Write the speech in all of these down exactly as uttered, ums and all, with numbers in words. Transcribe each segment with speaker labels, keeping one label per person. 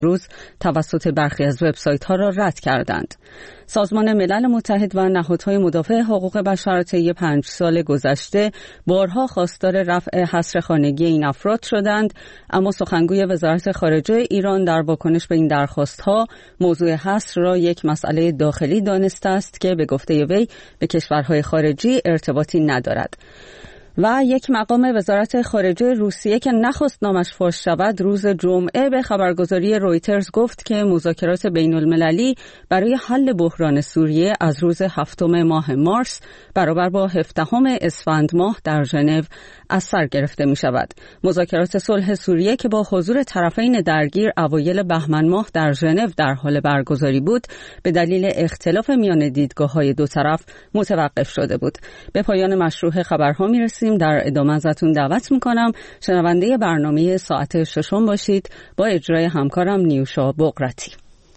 Speaker 1: روز توسط برخی از وبسایت‌ها را رد کردند. سازمان ملل متحد و نهادهای مدافع حقوق بشر طی پنج سال گذشته بارها خواستار رفع حصر خانگی این افراد شدند، اما سخنگوی وزارت خارجه ایران در واکنش به این درخواست‌ها موضوع حصر را یک مسئله داخلی دانسته است که به گفته وی به کشورهای خارجی ارتباطی ندارد. و یک مقام وزارت خارجه روسیه که نخواست نامش فاش شود روز جمعه به خبرگزاری رویترز گفت که مذاکرات بین المللی برای حل بحران سوریه از روز هفتم ماه مارس برابر با هفدهم اسفند ماه در ژنو از سر گرفته می شود. مذاکرات صلح سوریه که با حضور طرفین درگیر اوایل بهمن ماه در ژنو در حال برگزاری بود، به دلیل اختلاف میان دیدگاه‌های دو طرف متوقف شده بود. به پایان مشروع خبرها می رسیم. در ادامه ازتون دعوت میکنم شنونده برنامه ساعت ششم باشید با اجرای همکارم نیوشا بقرتی.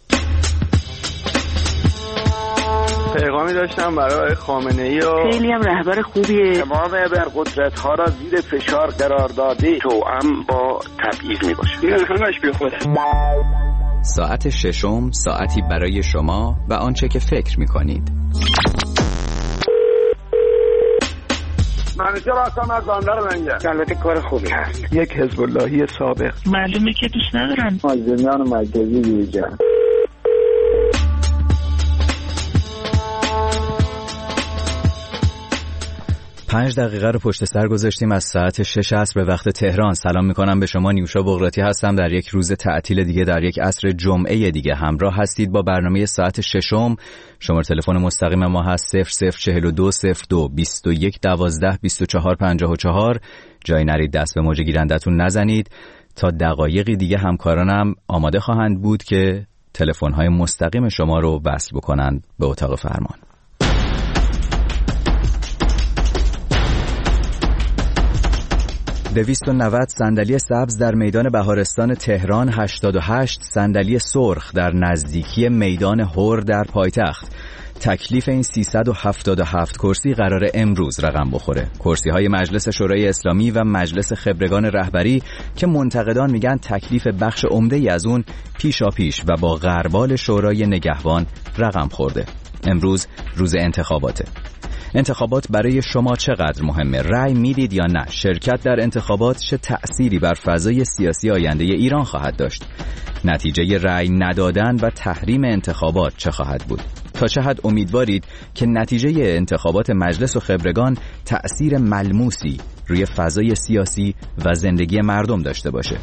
Speaker 2: پیغامی داشتم برای خامنه‌ای و
Speaker 3: خیلی هم رهبر خوبیه.
Speaker 4: تمام ابرقدرت‌ها را زیر فشار قرار داده، توأم با تبعیض میباشه.
Speaker 2: این همش بی خوده.
Speaker 5: ساعت ششم، ساعتی برای شما و آنچه که فکر میکنید.
Speaker 4: منیجر هستم از بندر منگه. البته کار خوبی هست.
Speaker 2: یک حزب اللهی سابق.
Speaker 3: معلومه که دوست ندارن.
Speaker 4: مازنیان مرکزی بیرجن.
Speaker 5: پنج دقیقه رو پشت سر گذاشتیم از ساعت شش عصر به وقت تهران. سلام میکنم به شما، نیوشا بقراتی هستم. در یک روز تعطیل دیگه، در یک عصر جمعه دیگه همراه هستید با برنامه ساعت ششم. شماره تلفن مستقیم ما هست صفر صفر چهل و دو صفر دو بیست و یک دوازده بیست و چهار پنجاه و چهار. جای نرید دست به موج گیرندتون نزنید. تا دقایقی دیگه همکارانم آماده خواهند بود که تلفن‌های مستقیم شما رو وصل بکنند به اتاق فرمان. دویست و نود صندلی سبز در میدان بهارستان تهران، هشتاد و هشت صندلی سرخ در نزدیکی میدان هور در پایتخت. تکلیف این سیصد و هفتاد و هفت کرسی قرار امروز رقم بخوره. کرسی های مجلس شورای اسلامی و مجلس خبرگان رهبری که منتقدان میگن تکلیف بخش عمده‌ای از اون پیشا پیش و با غربال شورای نگهبان رقم خورده. امروز روز انتخاباته. انتخابات برای شما چقدر مهمه؟ رأی میدید یا نه؟ شرکت در انتخابات چه تأثیری بر فضای سیاسی آینده ایران خواهد داشت؟ نتیجه رأی ندادن و تحریم انتخابات چه خواهد بود؟ تا چه حد امیدوارید که نتیجه انتخابات مجلس و خبرگان تأثیر ملموسی روی فضای سیاسی و زندگی مردم داشته باشه؟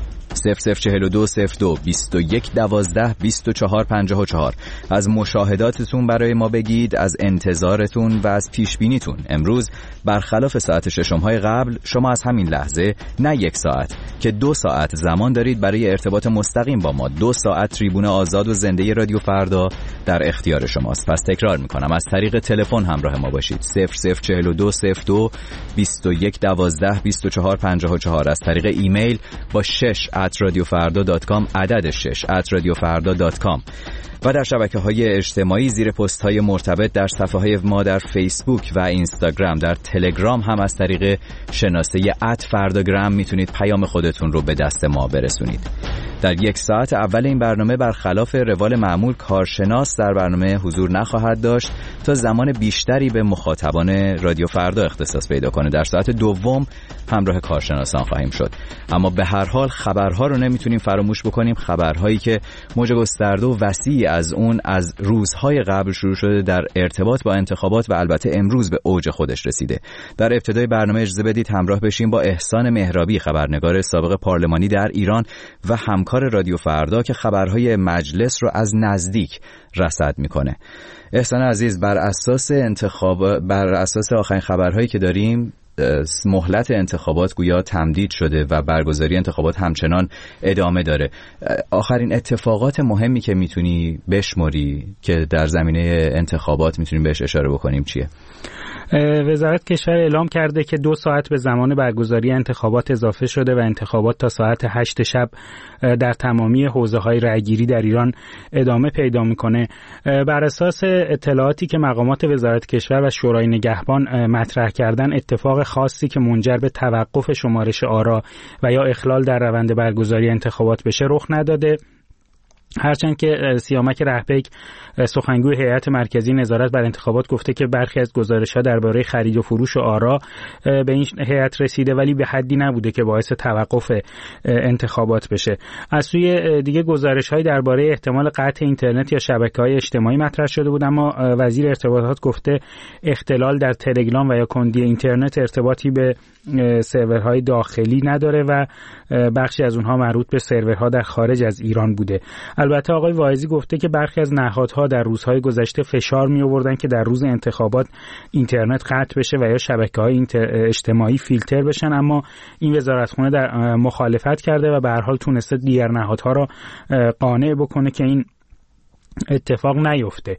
Speaker 5: صفر صفر چهل و دو صفر دو بیست و یک دوازده بیست و چهار پنجاه و چهار. از مشاهداتتون برای ما بگید، از انتظارتون و از پیشبینیتون. امروز برخلاف ساعت ششم‌های قبل، شما از همین لحظه نه یک ساعت که دو ساعت زمان دارید برای ارتباط مستقیم با ما. دو ساعت تریبون آزاد و زنده رادیو فردا در اختیار شماست. پس تکرار میکنم، از طریق تلفن همراه ما باشید. صفر صفر چهل و دو صفر دو بیست و یک دوازده بیست و چهار پنجاه و چهار. از طریق ایمیل با شش ات رادیو فردا دات کام، عدد شش ات رادیو فردا دات کام. و در شبکه‌های اجتماعی زیر پست‌های مرتبط در صفحه‌های ما در فیسبوک و اینستاگرام، در تلگرام هم از طریق شناسه ات فرداگرام میتونید پیام خودتون رو به دست ما برسونید. در یک ساعت اول این برنامه برخلاف روال معمول کارشناس در برنامه حضور نخواهد داشت تا زمان بیشتری به مخاطبان رادیو فردا اختصاص پیدا کنه. در ساعت دوم همراه کارشناسان خواهیم شد. اما به هر حال خبرها رو نمیتونیم فراموش بکنیم، خبرهایی که موج گسترده و وسیعی از اون از روزهای قبل شروع شده در ارتباط با انتخابات و البته امروز به اوج خودش رسیده. در ابتدای برنامه اجازه بدید همراه بشیم با احسان مهرابی، خبرنگار سابق پارلمانی در ایران و همکار رادیو فردا که خبرهای مجلس رو از نزدیک رصد میکنه. احسان عزیز، بر اساس انتخاب بر اساس آخرین خبرهایی که داریم، مهلت انتخابات گویا تمدید شده و برگزاری انتخابات همچنان ادامه داره. آخرین اتفاقات مهمی که میتونی بشماری که در زمینه انتخابات میتونیم بهش اشاره بکنیم چیه؟
Speaker 6: وزارت کشور اعلام کرده که دو ساعت به زمان برگزاری انتخابات اضافه شده و انتخابات تا ساعت هشت شب در تمامی حوزه‌های رأیگیری در ایران ادامه پیدا میکنه. بر اساس اطلاعاتی که مقامات وزارت کشور و شورای نگهبان مطرح کردن، اتفاق خاصی که منجر به توقف شمارش آرا و یا اخلال در روند برگزاری انتخابات بشه رخ نداده. هرچند که سیامک رهبک سخنگوی هیئت مرکزی نظارت بر انتخابات گفته که برخی از گزارش‌ها درباره خرید و فروش و آرا به این هیئت رسیده ولی به حدی نبوده که باعث توقف انتخابات بشه. از سوی دیگه گزارش‌های درباره احتمال قطع اینترنت یا شبکه‌های اجتماعی مطرح شده بود، اما وزیر ارتباطات گفته اختلال در تلگرام و یا کندی اینترنت ارتباطی به سرورهای داخلی نداره و بخشی از اونها مربوط به سرورها در خارج از ایران بوده. البته آقای واعظی گفته که برخی از نهادها در روزهای گذشته فشار می آوردن که در روز انتخابات اینترنت قطع بشه و یا شبکه‌های اجتماعی فیلتر بشن، اما این وزارتخونه در مخالفت کرده و به هر حال تونسته دیگر نهادها را قانع بکنه که این اتفاق نیفته.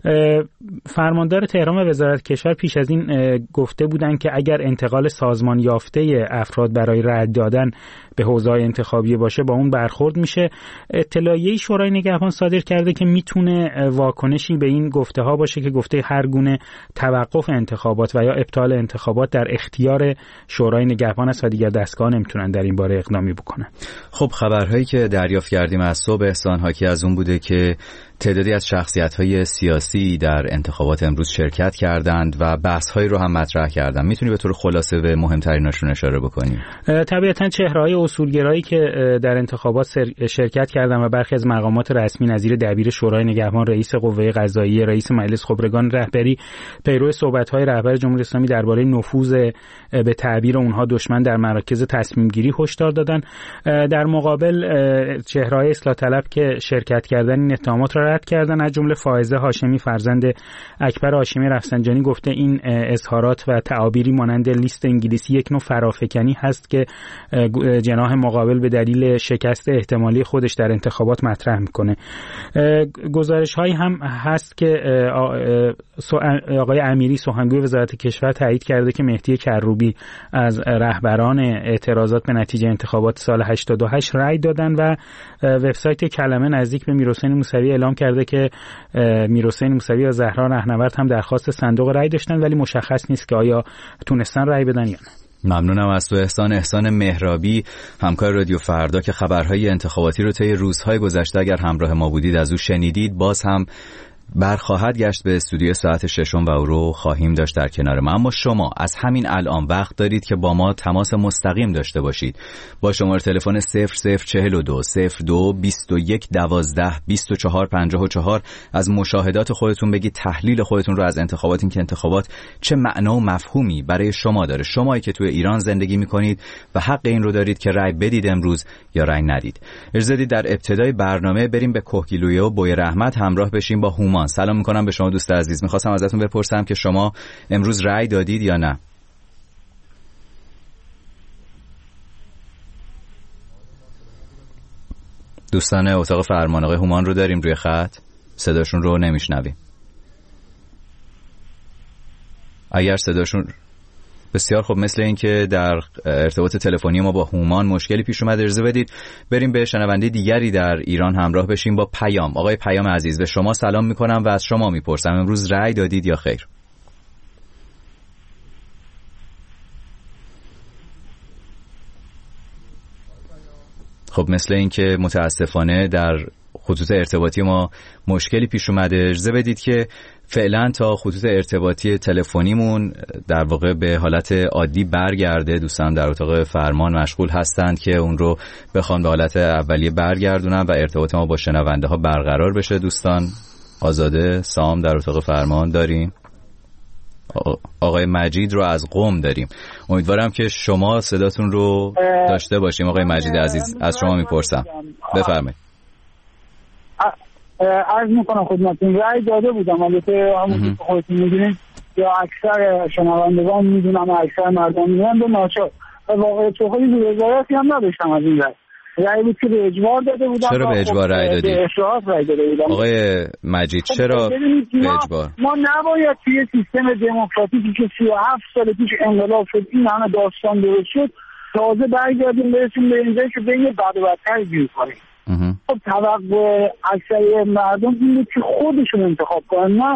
Speaker 6: فرماندار تهران و وزارت کشور پیش از این گفته بودند که اگر انتقال سازمان یافته افراد برای رأی دادن به حوزه‌های انتخابی باشه با اون برخورد میشه. اطلاعیه شورای نگهبان صادر کرده که میتونه واکنشی به این گفته ها باشه که گفته هر گونه توقف انتخابات و یا ابطال انتخابات در اختیار شورای نگهبان است و دیگر دستگاه نمیتونن در این باره اقدامی بکنن.
Speaker 5: خب خبرهایی که دریافت کردیم از صبح احسان حاکی از اون بوده که تعدادی از شخصیت‌های سیاسی در انتخابات امروز شرکت کردند و بحث‌هایی رو هم مطرح کردند. میتونی به طور خلاصه به مهمتریناشون اشاره بکنی؟
Speaker 6: طبیعتاً چهره‌های اصولگرایی که در انتخابات شرکت کردند و برخی از مقامات رسمی نظیر دبیر شورای نگهبان، رئیس قوه قضاییه، رئیس مجلس خبرگان رهبری پیرو صحبت‌های رهبر جمهوری اسلامی درباره نفوذ به تعبیر اونها دشمن در مراکز تصمیم‌گیری هشدار دادن. در مقابل چهره‌های اصلاح طلب که شرکت کردن این اتهامات را رد کردن، از جمله فائزه هاشمی فرزند اکبر هاشمی رفسنجانی گفته این اظهارات و تعابیری مانند لیست انگلیسی یک نوع فرافکنی هست که جناح مقابل به دلیل شکست احتمالی خودش در انتخابات مطرح میکنه. گزارش هایی هم هست که آقای امیری سخنگوی وزارت کشور تایید کرده که مهدی کروبی از رهبران اعتراضات به نتیجه انتخابات سال هشتاد و هشت رأی دادن و وبسایت کلمه نزدیک به میرحسین موسوی اعلام کرده که میرحسین موسوی و زهرا رهنورد هم درخواست صندوق رأی داشتن ولی مشخص نیست که آیا تونستن رأی بدن یا نه.
Speaker 5: ممنونم از تو احسان. احسان مهرابی همکار رادیو فردا که خبرهای انتخاباتی رو طی روزهای گذشته اگر همراه ما بودید از او شنیدید، باز هم برخواهد گشت به استودیو ساعت ششم و او رو خواهیم داشت در کنار ما. اما شما از همین الان وقت دارید که با ما تماس مستقیم داشته باشید با شماره تلفن صفر صفر چهل و دو صفر دو بیست و یک دوازده بیست و چهار پنجاه و چهار از مشاهدات خودتون بگید، تحلیل خودتون رو از انتخابات، این که انتخابات چه معنا و مفهومی برای شما داره، شمایی که توی ایران زندگی میکنید و حق این رو دارید که رأی بدید امروز یا رأی ندید. اجازه بدید در ابتدای برنامه بریم به کوهگیلویه و بوی رحمت همراه بشیم با هومان. سلام میکنم به شما دوست عزیز. میخواستم ازتون بپرسم که شما امروز رأی دادید یا نه؟ دوستان اتاق فرمان آقای هومان رو داریم روی خط، صداشون رو نمیشنویم. اگر صداشون بسیار خوب، مثل این که در ارتباط تلفنی ما با هومان مشکلی پیش اومده. اجازه بدید بریم به شنونده دیگری در ایران همراه بشیم با پیام. آقای پیام عزیز، به شما سلام میکنم و از شما میپرسم امروز رأی دادید یا خیر؟ خب مثل این که متاسفانه در خطوط ارتباطی ما مشکلی پیش اومده. اجازه بدید که فعلا تا خطوط ارتباطی تلفنیمون در واقع به حالت عادی برگرده. دوستان در اتاق فرمان مشغول هستند که اون رو بخوان به حالت اولیه برگردونن و ارتباط ما با شنونده ها برقرار بشه. دوستان آزاده سام در اتاق فرمان داریم، آقای مجید رو از قم داریم. امیدوارم که شما صداتون رو داشته باشیم. آقای مجید عزیز از شما میپرسم، بفرمایید.
Speaker 7: عرض میکنم خدمتتون رأی داده بودم، البته همون که خودتون میدونید یا اکثر شنوندگان میدونم اکثر مردم میدونن، به ناچار و واقعا توقعی وزارتی هم نداشتم از این رأی. رأی بود که به اجبار داده بودم.
Speaker 5: چرا به اجبار رأی دادید؟
Speaker 7: به اشراف رأی داده بودم.
Speaker 5: آقای مجید چرا به اجبار؟
Speaker 7: ما نباید توی سیستم دموکراتیکی که سی و هفت سال پیش انقلاب شد این همه داستان درست شد تازه برگردیم برسیم به اینجایی که بین بد و بدتر گیر کنیم. خب توقع اکثر مردم این بود که خودشون انتخاب کنن، نه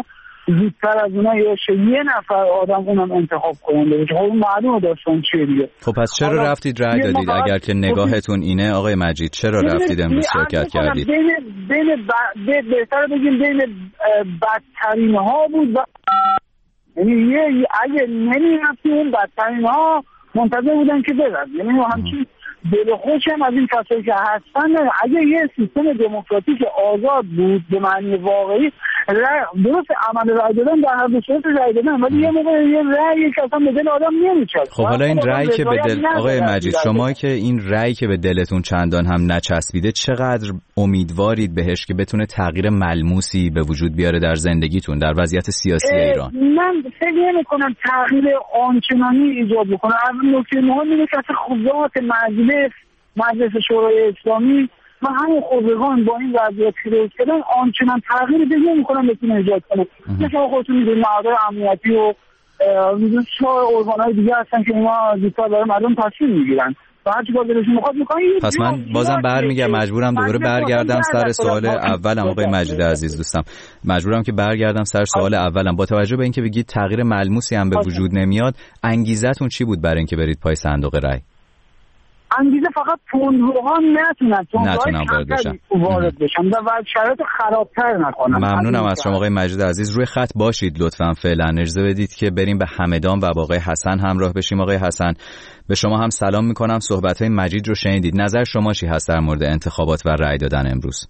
Speaker 7: زودتر از اونها یه یه نفر آدم اونم انتخاب کننده بشه. خب معلومه داستان چیه دیگه.
Speaker 5: خب پس چرا رفتید رأی دادید اگر که نگاهتون اینه آقای مجید؟ چرا رفتید امروز شرکت کردید؟
Speaker 7: بین بین بهتر بگیم بین بدترین ها بود. یعنی یه اگه نمی‌رفتیم اون بدترین ها منتظر بودن که برن. یعنی همچین دل خوشم از این کسایی که هستن. اگه یه سیستم دموکراتیک آزاد بود به معنی واقعی، درست عمل رای دادن در هر دو صورت رای دادن، ولی یه موقع یه رأی که اصلا به دل آدم نمیچسبه.
Speaker 5: خب حالا این رأی که به دل آقای مجید، شما که این رأی که به دلتون چندان هم نچسبیده، چقدر امیدوارید بهش که بتونه تغییر ملموسی به وجود بیاره در زندگیتون، در وضعیت سیاسی ایران؟
Speaker 7: من فکر نمی‌کنم تغییر آنچنانی ایجاد بکنه. اول نکته مهم اینه که خودات مجلس مجلس شورای اسلامی و همون خودگان با این وضعیت که درست کردن آنچنان تغییر دیگه نمی‌کنن بتونه ایجاد کنه. مثلا خودتون می‌دونید نهادهای امنیتی و ارگان‌های دیگه هستن که اینا زودتر برای مردم تصمیم می‌گیرن.
Speaker 5: پس من بازم برمیگردم، مجبورم دوباره برگردم سر سوال اولم آقای مجید عزیز دوستم، مجبورم که برگردم سر سوال اولم. با توجه به اینکه بگید تغییر ملموسی هم به وجود نمیاد، انگیزتون چی بود برای اینکه برید پای صندوق رای؟
Speaker 7: انگیزه فقط تندروها نتونن
Speaker 5: نتونن وارد بشن
Speaker 7: وارد بشن و شرایط خرابتر نکنن.
Speaker 5: ممنونم از شما آقای مجید عزیز. روی خط باشید لطفاً. فعلا اجازه بدید که بریم به همدان و با آقای حسن همراه بشیم. آقای حسن، به شما هم سلام میکنم. صحبت‌های مجید رو شنیدید، نظر شما چی هست در مورد انتخابات و رأی دادن امروز؟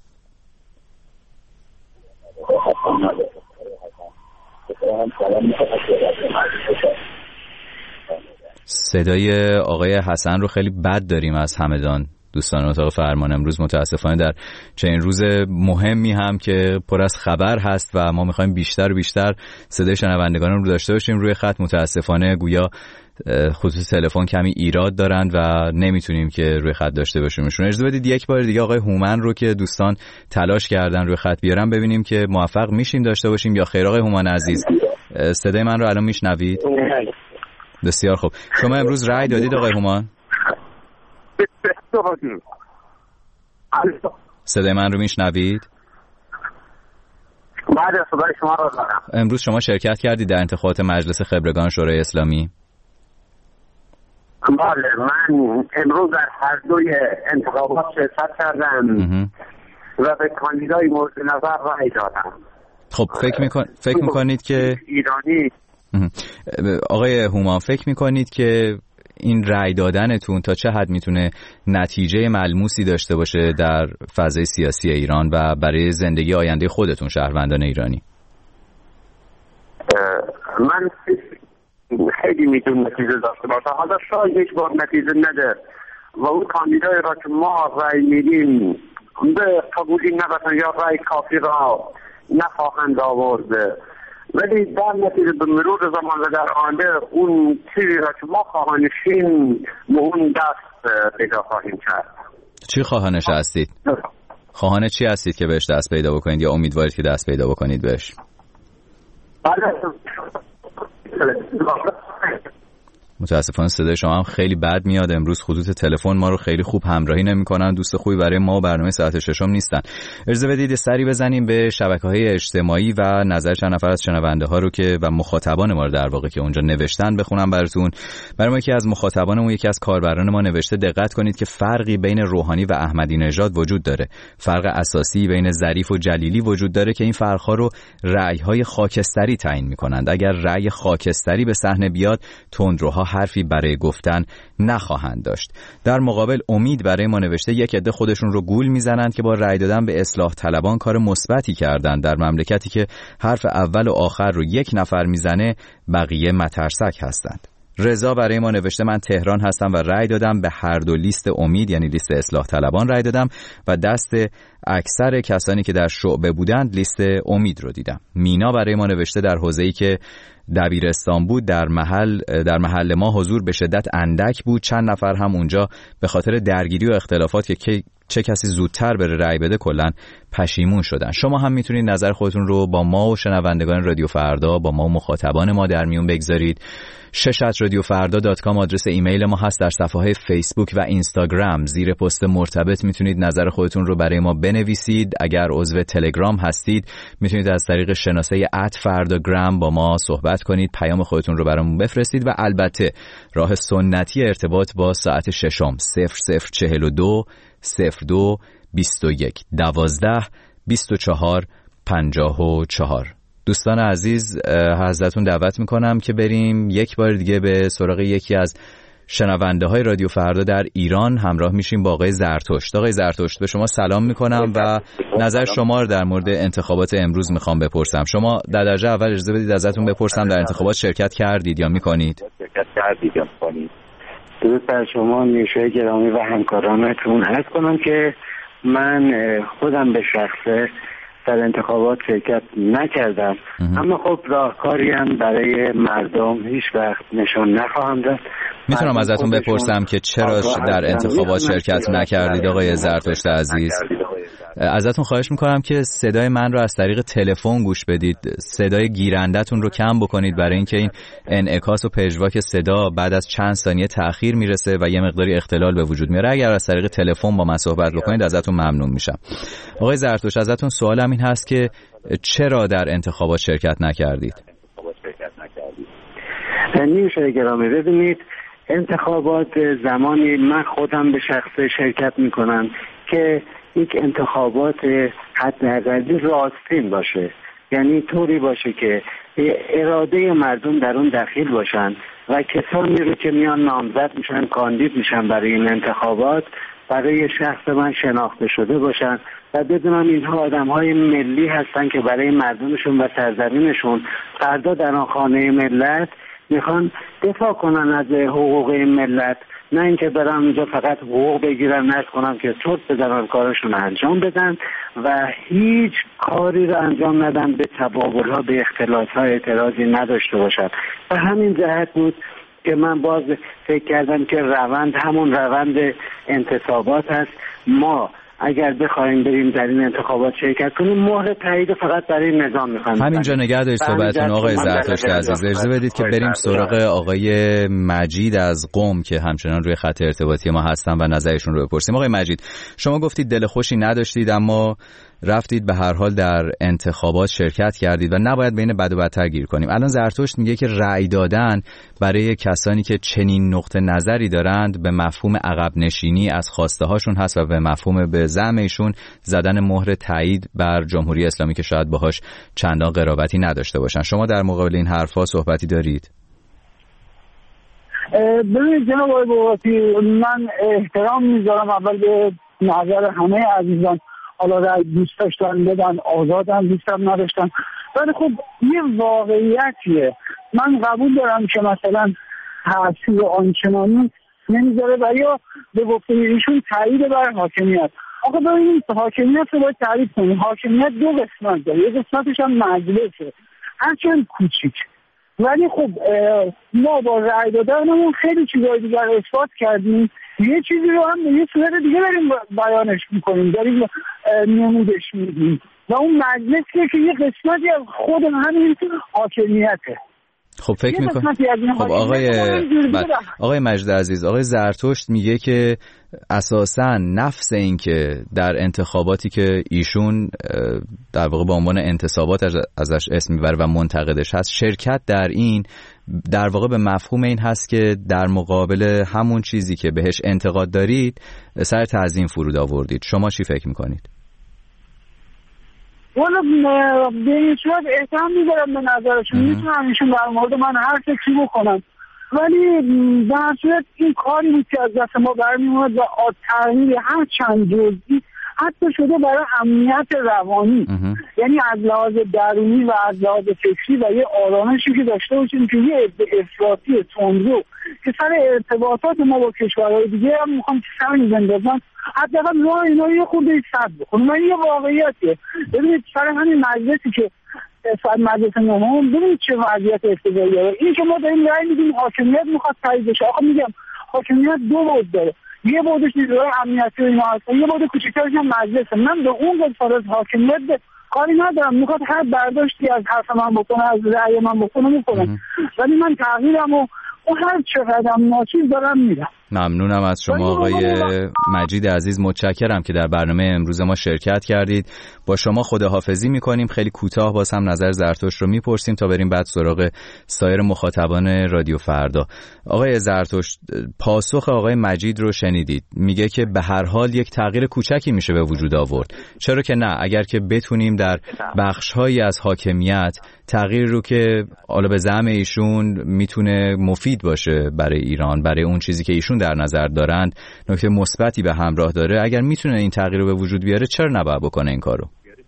Speaker 5: صدای آقای حسن رو خیلی بد داریم از همدان. دوستان اتاق فرمان امروز متاسفانه در چنین روز مهمی هم که پر از خبر هست و ما میخوایم بیشتر و بیشتر صدای شنوندگان رو داشته باشیم، روی خط متاسفانه گویا خطوط تلفن کمی ایراد دارند و نمیتونیم که روی خط داشته باشیمشون. اجازه بدید یک بار دیگه آقای هومن رو که دوستان تلاش کردن روی خط بیارن ببینیم که موفق میشیم داشته باشیم یا خیر. آقای هومن عزیز، صدای من رو الان میشنوید؟ بسیار خوب. شما امروز رأی دادید آقای هومان؟ صدای من رو میشنوید؟
Speaker 4: بعد صدای شما رو دارم.
Speaker 5: امروز شما شرکت کردید در انتخابات مجلس خبرگان شورای اسلامی؟
Speaker 4: بله، من امروز در هر دوی انتخابات شرکت کردم و به کاندیدای مورد نظر رأی دادم.
Speaker 5: خب فکر میکن... فکر میکنید که
Speaker 4: ایرانی
Speaker 5: آقای هومان، فکر میکنید که این رأی دادنتون تا چه حد میتونه نتیجه ملموسی داشته باشه در فضای سیاسی ایران و برای زندگی آینده خودتون شهروندان ایرانی؟
Speaker 4: من خیلی میتونه نتیجه داشته باشه. حالا شاید یک بار نتیجه نده و اون کاندیدای را که ما رأی میدیم به قبولی نباشن یا رأی کافی را نخواهند آورده، ولی در نتیجه به مرور زمان و در آینده اون چیزی را که ما خواهانشیم به اون دست پیدا خواهیم کرد.
Speaker 5: چی خواهانش هستید؟ خواهان چی هستید که بهش دست پیدا بکنید یا امیدوارید که دست پیدا بکنید بهش؟ متاسفانه صدای شما هم خیلی بد میاد. امروز خطوط تلفن ما رو خیلی خوب همراهی نمی‌کنن. دوست خوبی برای ما و برنامه ساعت ششم نیستن. اجازه بدید سری بزنیم به شبکه‌های اجتماعی و نظر چند نفر از شنونده‌ها رو که و مخاطبان ما رو در واقع که اونجا نوشتن بخونم براتون. برای ما یکی از مخاطبانمون، یکی از کاربران ما نوشته دقت کنید که فرقی بین روحانی و احمدی نژاد وجود داره. فرق اساسی بین ظریف و جلیلی وجود داره که این فرق‌ها رو رأی‌های خاکستری تعیین می‌کنند. اگر رأی خاکستری به صحنه بیاد، تندروها حرفی برای گفتن نخواهند داشت. در مقابل امید برای ما نوشته یک عده خودشون رو گول میزنند که با رأی دادن به اصلاح طلبان کار مثبتی کردن در مملکتی که حرف اول و آخر رو یک نفر میزنه، بقیه مترسک هستند. رضا برای ما نوشته من تهران هستم و رأی دادم به هر دو لیست امید یعنی لیست اصلاح طلبان رأی دادم و دست اکثر کسانی که در شعبه بودند لیست امید رو دیدم. مینا برای ما نوشته در حوزه‌ای که دبیرستان بود در محل در محل ما حضور به شدت اندک بود، چند نفر هم اونجا به خاطر درگیری و اختلافات که چه کسی زودتر بره رأی بده کلا پشیمون شدن. شما هم میتونید نظر خودتون رو با ما و شنوندگان رادیو فردا، با ما و مخاطبان ما در میون بگذارید. شش ات رادیو فردا دات کام آدرس ایمیل ما هست. در صفحه فیسبوک و اینستاگرام زیر پست مرتبط میتونید نظر خودتون رو برای ما بنویسید. اگر عضو تلگرام هستید میتونید از طریق شناسه ات فرداگرام با ما صحبت کنید، پیام خودتون رو برامون بفرستید. و البته راه سنتی ارتباط با ساعت ششم صفر صفر چهل و دو صفر دو بیست و یک دوازده بیست و چهار پنجاه و چهار. دوستان عزیز، حضرتون دعوت میکنم که بریم یک بار دیگه به سراغ یکی از شنونده های رادیو فردا در ایران. همراه میشیم با آقای زرتشت. آقای زرتشت، به شما سلام میکنم و نظر شما رو در مورد انتخابات امروز میخوام بپرسم. شما در درجه اول اجازه بدید ازتون بپرسم در انتخابات شرکت کردید یا میکنید؟
Speaker 4: شرکت کردید یا میکنید؟ درود بر شما نیروی گرامی و همکارانتون. عرض کنم که من خودم به شخصه در انتخابات شرکت نکردم، اما خب راهکاری هم برای مردم هیچ وقت نشان نخواهم داد.
Speaker 5: میتونم ازتون بپرسم که چرا در انتخابات شرکت نکردید آقای زرتشت عزیز؟ ازتون خواهش میکنم که صدای من رو از طریق تلفن گوش بدید، صدای گیرندتون رو کم بکنید برای اینکه این انعکاس و پژواک صدا بعد از چند ثانیه تأخیر میرسه و یه مقداری اختلال به وجود میاره. اگر از طریق تلفن با من صحبت بکنید ازتون ممنون میشم. آقای زرتشت، ازتون سوالم این هست که چرا در انتخابات شرکت نکردید؟
Speaker 4: نیروی گرامی، ببینید انتخابات زمانی من خودم به شخص شرکت میکنم که یک انتخابات حداقلی راستین باشه، یعنی طوری باشه که اراده مردم در اون دخیل باشن و کسانی رو که میان نامزد میشن، کاندید میشن برای این انتخابات، برای شخص من شناخته شده باشن و بدونم اینها آدم‌های ملی هستن که برای مردمشون و سرزمینشون فردا در آن خانه ملت میخوان دفاع کنن از حقوق این ملت، نه اینکه برن اونجا فقط حقوق بگیرن، نرد کنن که صوت بزنن، کارشون انجام بدن و هیچ کاری رو انجام ندن، به تبابل‌ها، به اختلاف‌ها اعتراضی نداشته باشن. و همین جهت بود که من باز فکر کردم که روند همون روند انتصابات هست. ما اگر بخوایم بریم در این انتخابات شرکت کنیم، مهر تایید فقط برای نظام میخوایم.
Speaker 5: همینجا نگه دارید صحبتتون آقای زرتشت عزیز. اجازه بدید که بریم سراغ آقای مجید از قم که همچنان روی خط ارتباطی ما هستن و نظرشون رو بپرسیم. آقای مجید، شما گفتید دل خوشی نداشتید اما رفتید به هر حال در انتخابات شرکت کردید و نباید بین بد و بدتر گیر کنیم. الان زرتشت میگه که رأی دادن برای کسانی که چنین نقطه نظری دارند به مفهوم عقب نشینی از خواسته هاشون هست و به مفهوم به زعم ایشون زدن مهر تایید بر جمهوری اسلامی که شاید باهاش چندان قرابتی نداشته باشن. شما در مقابل این حرفا صحبتی دارید؟
Speaker 7: ببینید جناب آقای بابتی، من احترام میذارم اول به نظر همه عزیزان، حالا رأی دوست داشتن بدن، آزادن، دوستم نداشتن، ولی خب یه واقعیتیه. من قبول دارم که مثلا تأثیر آنچنانی نمیذاره و یا به گفته ایشون تایید بر حاکمیت. آخه ببینید حاکمیت رو باید تعریف کنیم. حاکمیت دو قسمت داره، یه قسمتش هم مجلسه، هرچند کوچیک، ولی خب ما با رأی دادنمون خیلی چیزای دیگر اثبات کردیم. یه چیزی رو هم به یه صورت دیگه داریم بیانش میکنیم، داریم نمودش میدیم و اون مجلسیه که یه قسمتی از خود همین حاکمیته.
Speaker 5: خب فکر میکنم خب آقای آقای مجید عزیز، آقای زرتشت میگه که اساساً نفس این که در انتخاباتی که ایشون در واقع به عنوان انتصابات ازش اسم میبره و منتقدش هست، شرکت در این در واقع به مفهوم این هست که در مقابل همون چیزی که بهش انتقاد دارید سر تعظیم فرود آوردید. شما چی فکر میکنید؟
Speaker 7: والا به این صورت احترام میذارم به نظرشون، میتونم ایشون در مورد من هر چی بکنم، ولی به هر صورت این کاری بود که از دست ما برمی‌اومد و تغییر هر چند جزئی حتی شده برای امنیت روانی، یعنی از لحاظ درونی و از لحاظ فکری و یه آرامشی که داشته باشیم که یه افراطی تندرو که سر ارتباطات ما با کشورهای دیگه هم میخوام که سنگ بندازن، حداقل راه اینا یه خورده صد بکنم. من یه واقعیتیه. ببینید سر همین مجلسی که سر مجلس نهم ببینید چه وضعیت افتضاحی داره. این که ما داریم رأی میدیم حاکمیت میخواد تایید بشه. آخه میگم حاکمیت دو بود داره، یه بودش نیروهای امنیتی و اینا هستن، یه بود کوچیک‌ترش هم مجلسه. من به اون قسمت از حاکمیت کاری ندارم، میخواد هر برداشتی از حرف من بکنه، از رأی من بکنه میکنه، ولی من تغییرم و اون هر چقدرم ناچیز دارم میرم.
Speaker 5: ممنونم از شما آقای مجید عزیز، متشکرم که در برنامه امروز ما شرکت کردید. با شما خداحافظی میکنیم. خیلی کوتاه باز هم نظر زرتشت رو میپرسیم تا بریم بعد سراغ سایر مخاطبان رادیو فردا. آقای زرتشت، پاسخ آقای مجید رو شنیدید، میگه که به هر حال یک تغییر کوچکی میشه به وجود آورد. چرا که نه، اگر که بتونیم در بخش‌هایی از حاکمیت تغییر رو که حالا به زعم ایشون میتونه مفید باشه برای ایران، برای اون چیزی که ایشون در نظر دارند نکته مثبتی به همراه داره، اگر میتونه این تغییر رو به وجود بیاره چرا نباید بکنه این کارو؟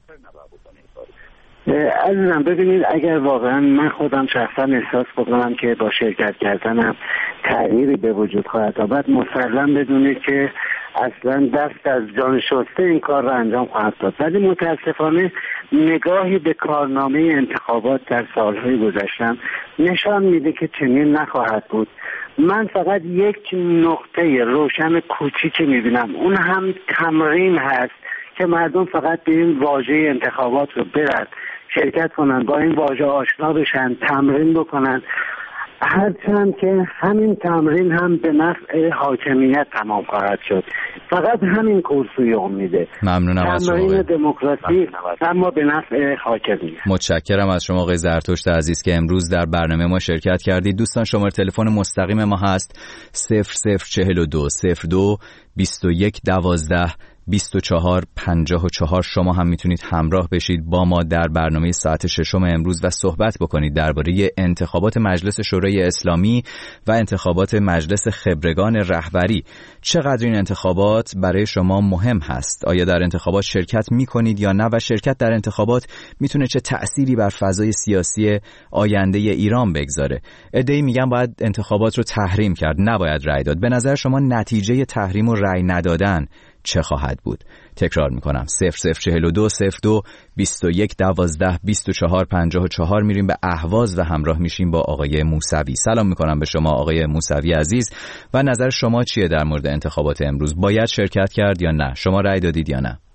Speaker 4: عزیزم ببینید، اگر واقعا من خودم شخصا احساس بکنم که با شرکت کردنم تغییری به وجود خواهد آمد، مسلم بدونید که اصلا دست از جان شسته این کار رو انجام خواهد داد. ولی متاسفانه نگاهی به کارنامه انتخابات در سالهای گذشته نشان میده که چنین نخواهد بود. من فقط یک نقطه روشن کوچیکی میبینم، اون هم تمرین هست که مردم فقط به این واژه انتخابات رو برن شرکت کنن، با این واژه آشنا بشن، تمرین بکنن، هرچند که همین تمرین هم به نفع حاکمیت تمام خواهد شد. فقط همین کورسوی امیده.
Speaker 5: ممنونم از شما.
Speaker 4: تمرین دموکراسی اما به نفع حاکمیت.
Speaker 5: متشکرم از شما آقای زرتشت عزیز که امروز در برنامه ما شرکت کردید. دوستان شماره تلفن مستقیم ما هست صفر صفر چهل و دو صفر دو بیست و یک دوازده بیست و چهار پنجاه و چهار. شما هم میتونید همراه بشید با ما در برنامه ساعت ششم امروز و صحبت بکنید درباره انتخابات مجلس شورای اسلامی و انتخابات مجلس خبرگان رهبری. چقدر این انتخابات برای شما مهم هست؟ آیا در انتخابات شرکت میکنید یا نه؟ و شرکت در انتخابات میتونه چه تأثیری بر فضای سیاسی آینده ایران بگذاره؟ عده‌ای میگن باید انتخابات رو تحریم کرد، نباید رأی داد. به نظر شما نتیجه تحریم و رأی ندادن چه خواهد بود؟ تکرار میکنم صفر صفر چهل و دو صفر دو بیست و یک دوازده بیست و چهار پنجاه و چهار. میریم به اهواز و همراه میشیم با آقای موسوی. سلام میکنم به شما آقای موسوی عزیز و نظر شما چیه در مورد انتخابات امروز؟ باید شرکت کرد یا نه؟ شما رأی دادید یا نه؟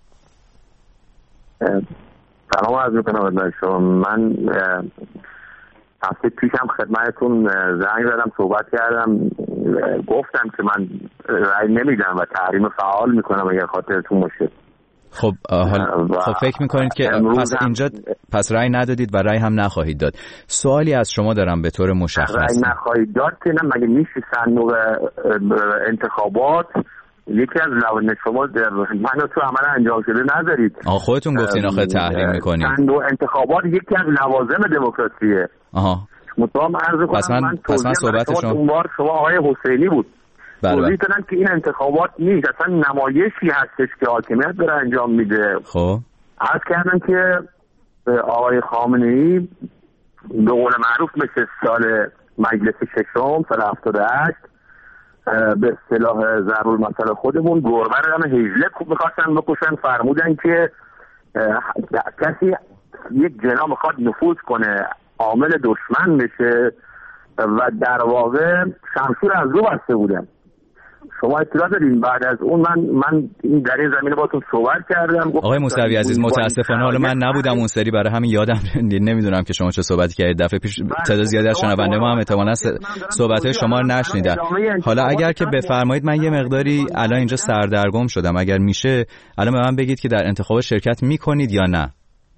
Speaker 8: سلام عرض میکنم به شما. من هفته پیشم خدمتتون زنگ زدم، صحبت کردم، گفتم که من رأی نمیدم و تحریم فعال میکنم اگر خاطرتون باشه.
Speaker 5: خب حال خب فکر میکنید که پس اینجا پس رأی ندادید و رأی هم نخواهید داد. سوالی از شما دارم به طور مشخص.
Speaker 8: رأی نخواهید داد که نه، مگه میشه صندوق انتخابات یکی از لوازم شما منو تو عمل انجام شده نذارید؟
Speaker 5: آها خودتون گفتین آخه تحریم میکنید.
Speaker 8: صندوق انتخابات یکی از لوازم دموکراسیه.
Speaker 5: آها
Speaker 8: مطمئن عرض کنم.
Speaker 5: پس من, من پس من صحبت شما
Speaker 8: اون بار شما آقای حسینی بود توضیح دادن که این انتخابات نیست، اصلا نمایشی هستش که حاکمیت داره انجام میده.
Speaker 5: خب
Speaker 8: عرض کردن که آقای خامنه‌ای به قول معروف مثل سال مجلس ششم سال هفتاد و هشت به اصطلاح ضرور مسئله خودمون گربه رو هم هجله میخواستن بکشن، فرمودن که کسی یک جناح میخواد نفوذ کنه عامل دشمن بشه و در واقع شمشیر از رو بسته بودن. شما اطلاع دارین؟ بعد از اون من من این در این زمینه باتون صحبت کردم.
Speaker 5: آقای موسوی عزیز متاسفانه حالا من نبودم اون سری، برای همین یادم نمیدونم که شما چه صحبتی کردید. دفعه پیش تعداد زیادی از شنونده ما هم احتمالاً صحبت‌های شما رو نشنیدن. حالا اگر که بفرمایید من یه مقداری الان اینجا سردرگم شدم، اگر میشه الان به من بگید که در انتخابات شرکت میکنید یا نه؟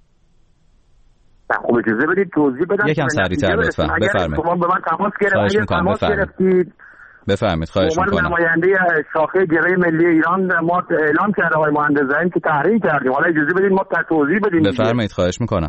Speaker 8: خب اجازه بدید توضیح بدم
Speaker 5: یکم سریع‌تر لطفا بفرمایید.
Speaker 8: شما به من تماس گرفتید تماس گرفتید
Speaker 5: بفرمایید خواهش می‌کنم.
Speaker 8: نماینده شاخه جبهه ملی ایران ما اعلام کرده آقای مهندس زعیم که تحریم کردیم. حالا اجازه بدید ما توضیح بدیم.
Speaker 5: بفرمایید خواهش می‌کنم.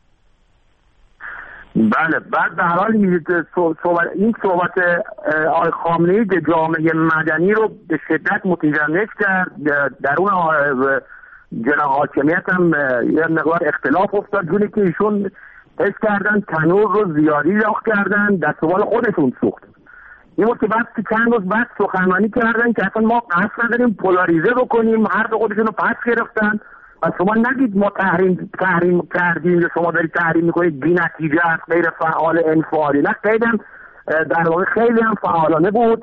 Speaker 8: بله بعد به هر حال این صحبت آقای خامنه‌ای که جامعه مدنی رو به شدت متجنس کرد، در اون جناح حاکمیت هم یه مقدار اختلاف افتاد، جونی که ایشون حس کردن تنور رو زیادی لاخ کردن، دستوال خودشون سوخت. این بود که بعد که چند روز بعد سخنرانی کردن که اصلا ما قصد نداریم پولاریزه بکنیم، حرف خودشون رو پس گرفتن و شما نگید ما تحریم تحریم کردیم یا شما دارید تحریم میکنید بی نتیجه است، غیر فعال انفعالی. نه، خیلی هم در واقع خیلی هم فعالانه بود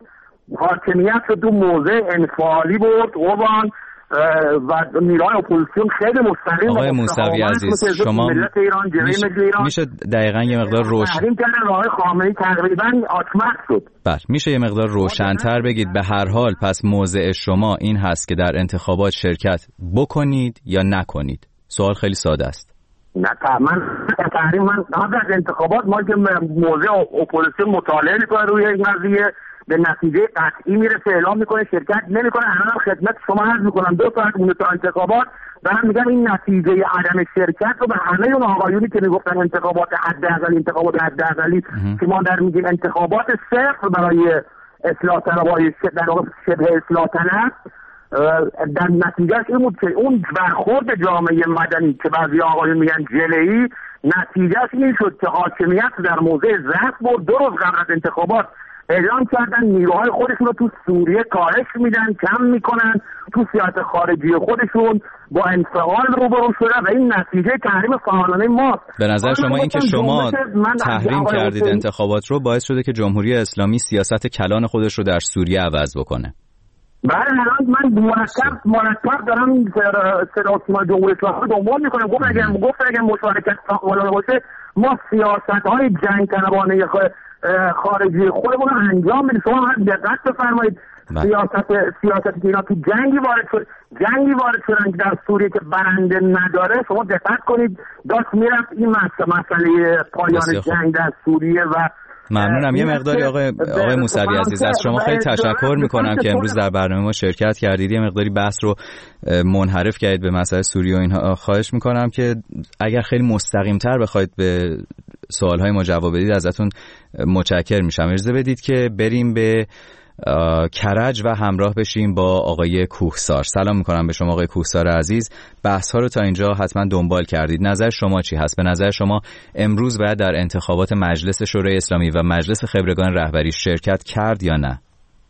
Speaker 8: حاکمیت رو تو موضع انفعالی برد قربان و نیروهای اپوزیسیون خیلی مستقیم.
Speaker 5: آقای موسوی عزیز شما
Speaker 8: ملت ایران
Speaker 5: میشه,
Speaker 8: ایران
Speaker 5: میشه دقیقاً یه مقدار روشن
Speaker 8: تحریم کردن آقای خامنه‌ای تقریبا آتمت شد.
Speaker 5: بله میشه یه مقدار روشن‌تر بگید به هر حال پس موضع شما این هست که در انتخابات شرکت بکنید یا نکنید؟ سوال خیلی ساده است.
Speaker 8: نه من تحریم من قبل از انتخابات ما که موضع اپوزیسیون مطالعه می‌کنه روی این قضیه به نتیجه قطعی میرسه اعلام میکنه شرکت نمیکنه. الان خدمت شما عرض میکنم دو ساعت مونده تا انتخابات دارم میگم این نتیجه عدم شرکت رو به همه اون آقایونی که میگفتن انتخابات حداقل انتخابات حداقلی که ما در میگیم انتخابات صفر برای اصلاح طلبای در شبه اصلاح طلب، در نتیجهش این بود که اون برخورد جامعه مدنی که بعضی آقایون میگن جله‌ای نتیجهش این شد که حاکمیت در موضع ضعف بود. دو روز قبل از انتخابات اعلام کردن نیروهای خودشون رو تو سوریه کاهش میدن، کم میکنن، تو سیاست خارجی خودشون با انفعال روبرو شدن و این نتیجه تحریم فعالانه ماست.
Speaker 5: به نظر شما این که شما تحریم کردید انتخابات رو باعث شده که جمهوری اسلامی سیاست کلان خودش رو در سوریه عوض بکنه؟
Speaker 8: بله الان من مرتب مرتب دارم صدا و سیما جمهوری اسلامی رو دنبال میکنم. گفت اگر گفت اگر مشارکت فعالانه باشه ما سیاست‌های جنگ طلبانه خارجی خودمون رو انجام بدیم. شما هم دقت بفرمایید سیاست سیاست که اینا تو جنگی وارد شد جنگی وارد شدن در سوریه که برنده نداره. شما دقت کنید داشت میرفت این مسئله پایان جنگ در سوریه و
Speaker 5: ممنونم. یه مقداری آقای آقای موسوی عزیز از شما خیلی تشکر میکنم که امروز در برنامه ما شرکت کردید. یه مقداری بحث رو منحرف کردید به مسئله سوریه و اینها. خواهش میکنم که اگر خیلی مستقیم‌تر بخواید به سوال‌های ما جواب بدید ازتون متشکر میشم. اجازه بدید که بریم به کرج و همراه بشیم با آقای کوهسار. سلام میکنم به شما آقای کوهسار عزیز. بحث ها رو تا اینجا حتما دنبال کردید. نظر شما چی هست؟ به نظر شما امروز باید در انتخابات مجلس شورای اسلامی و مجلس خبرگان رهبری شرکت کرد یا نه؟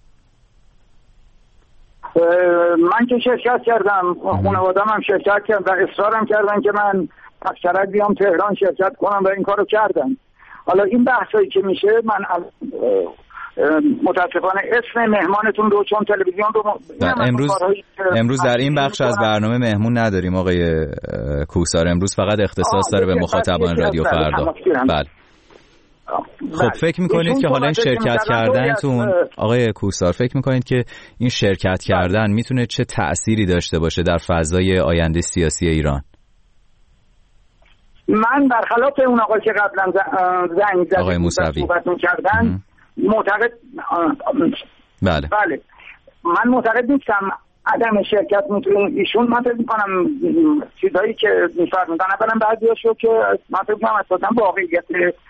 Speaker 7: من که شرکت کردم، خانواده‌ام هم شرکت کردن و اصرارم کردن که من اکثرت بیام تهران شرکت کنم و این کارو کردم. حالا این بحثایی که میشه من از متاسفانه اسم مهمانتون رو چون تلویزیون رو
Speaker 5: امروز امروز در این بخش از برنامه مهمون نداریم آقای کوهسار. امروز فقط اختصاص داره به مخاطبان رادیو فردا. بله. خب فکر میکنید که حالا این شرکت کردنتون آقای کوهسار فکر میکنید که این شرکت کردن میتونه چه تأثیری داشته باشه در فضای آینده سیاسی ایران؟
Speaker 7: من برخلاف اون آقای که قبلا زنگ زد
Speaker 5: آقای موسوی
Speaker 7: صحبت می‌کردن معتقد
Speaker 5: بله
Speaker 7: بله من معتقد نیستم عدم شرکت میتونه ایشون. من فکر می‌کنم چیزایی که می‌فرمودن اولا بعضیاشو که من فکر می‌کنم اساساً واقعیت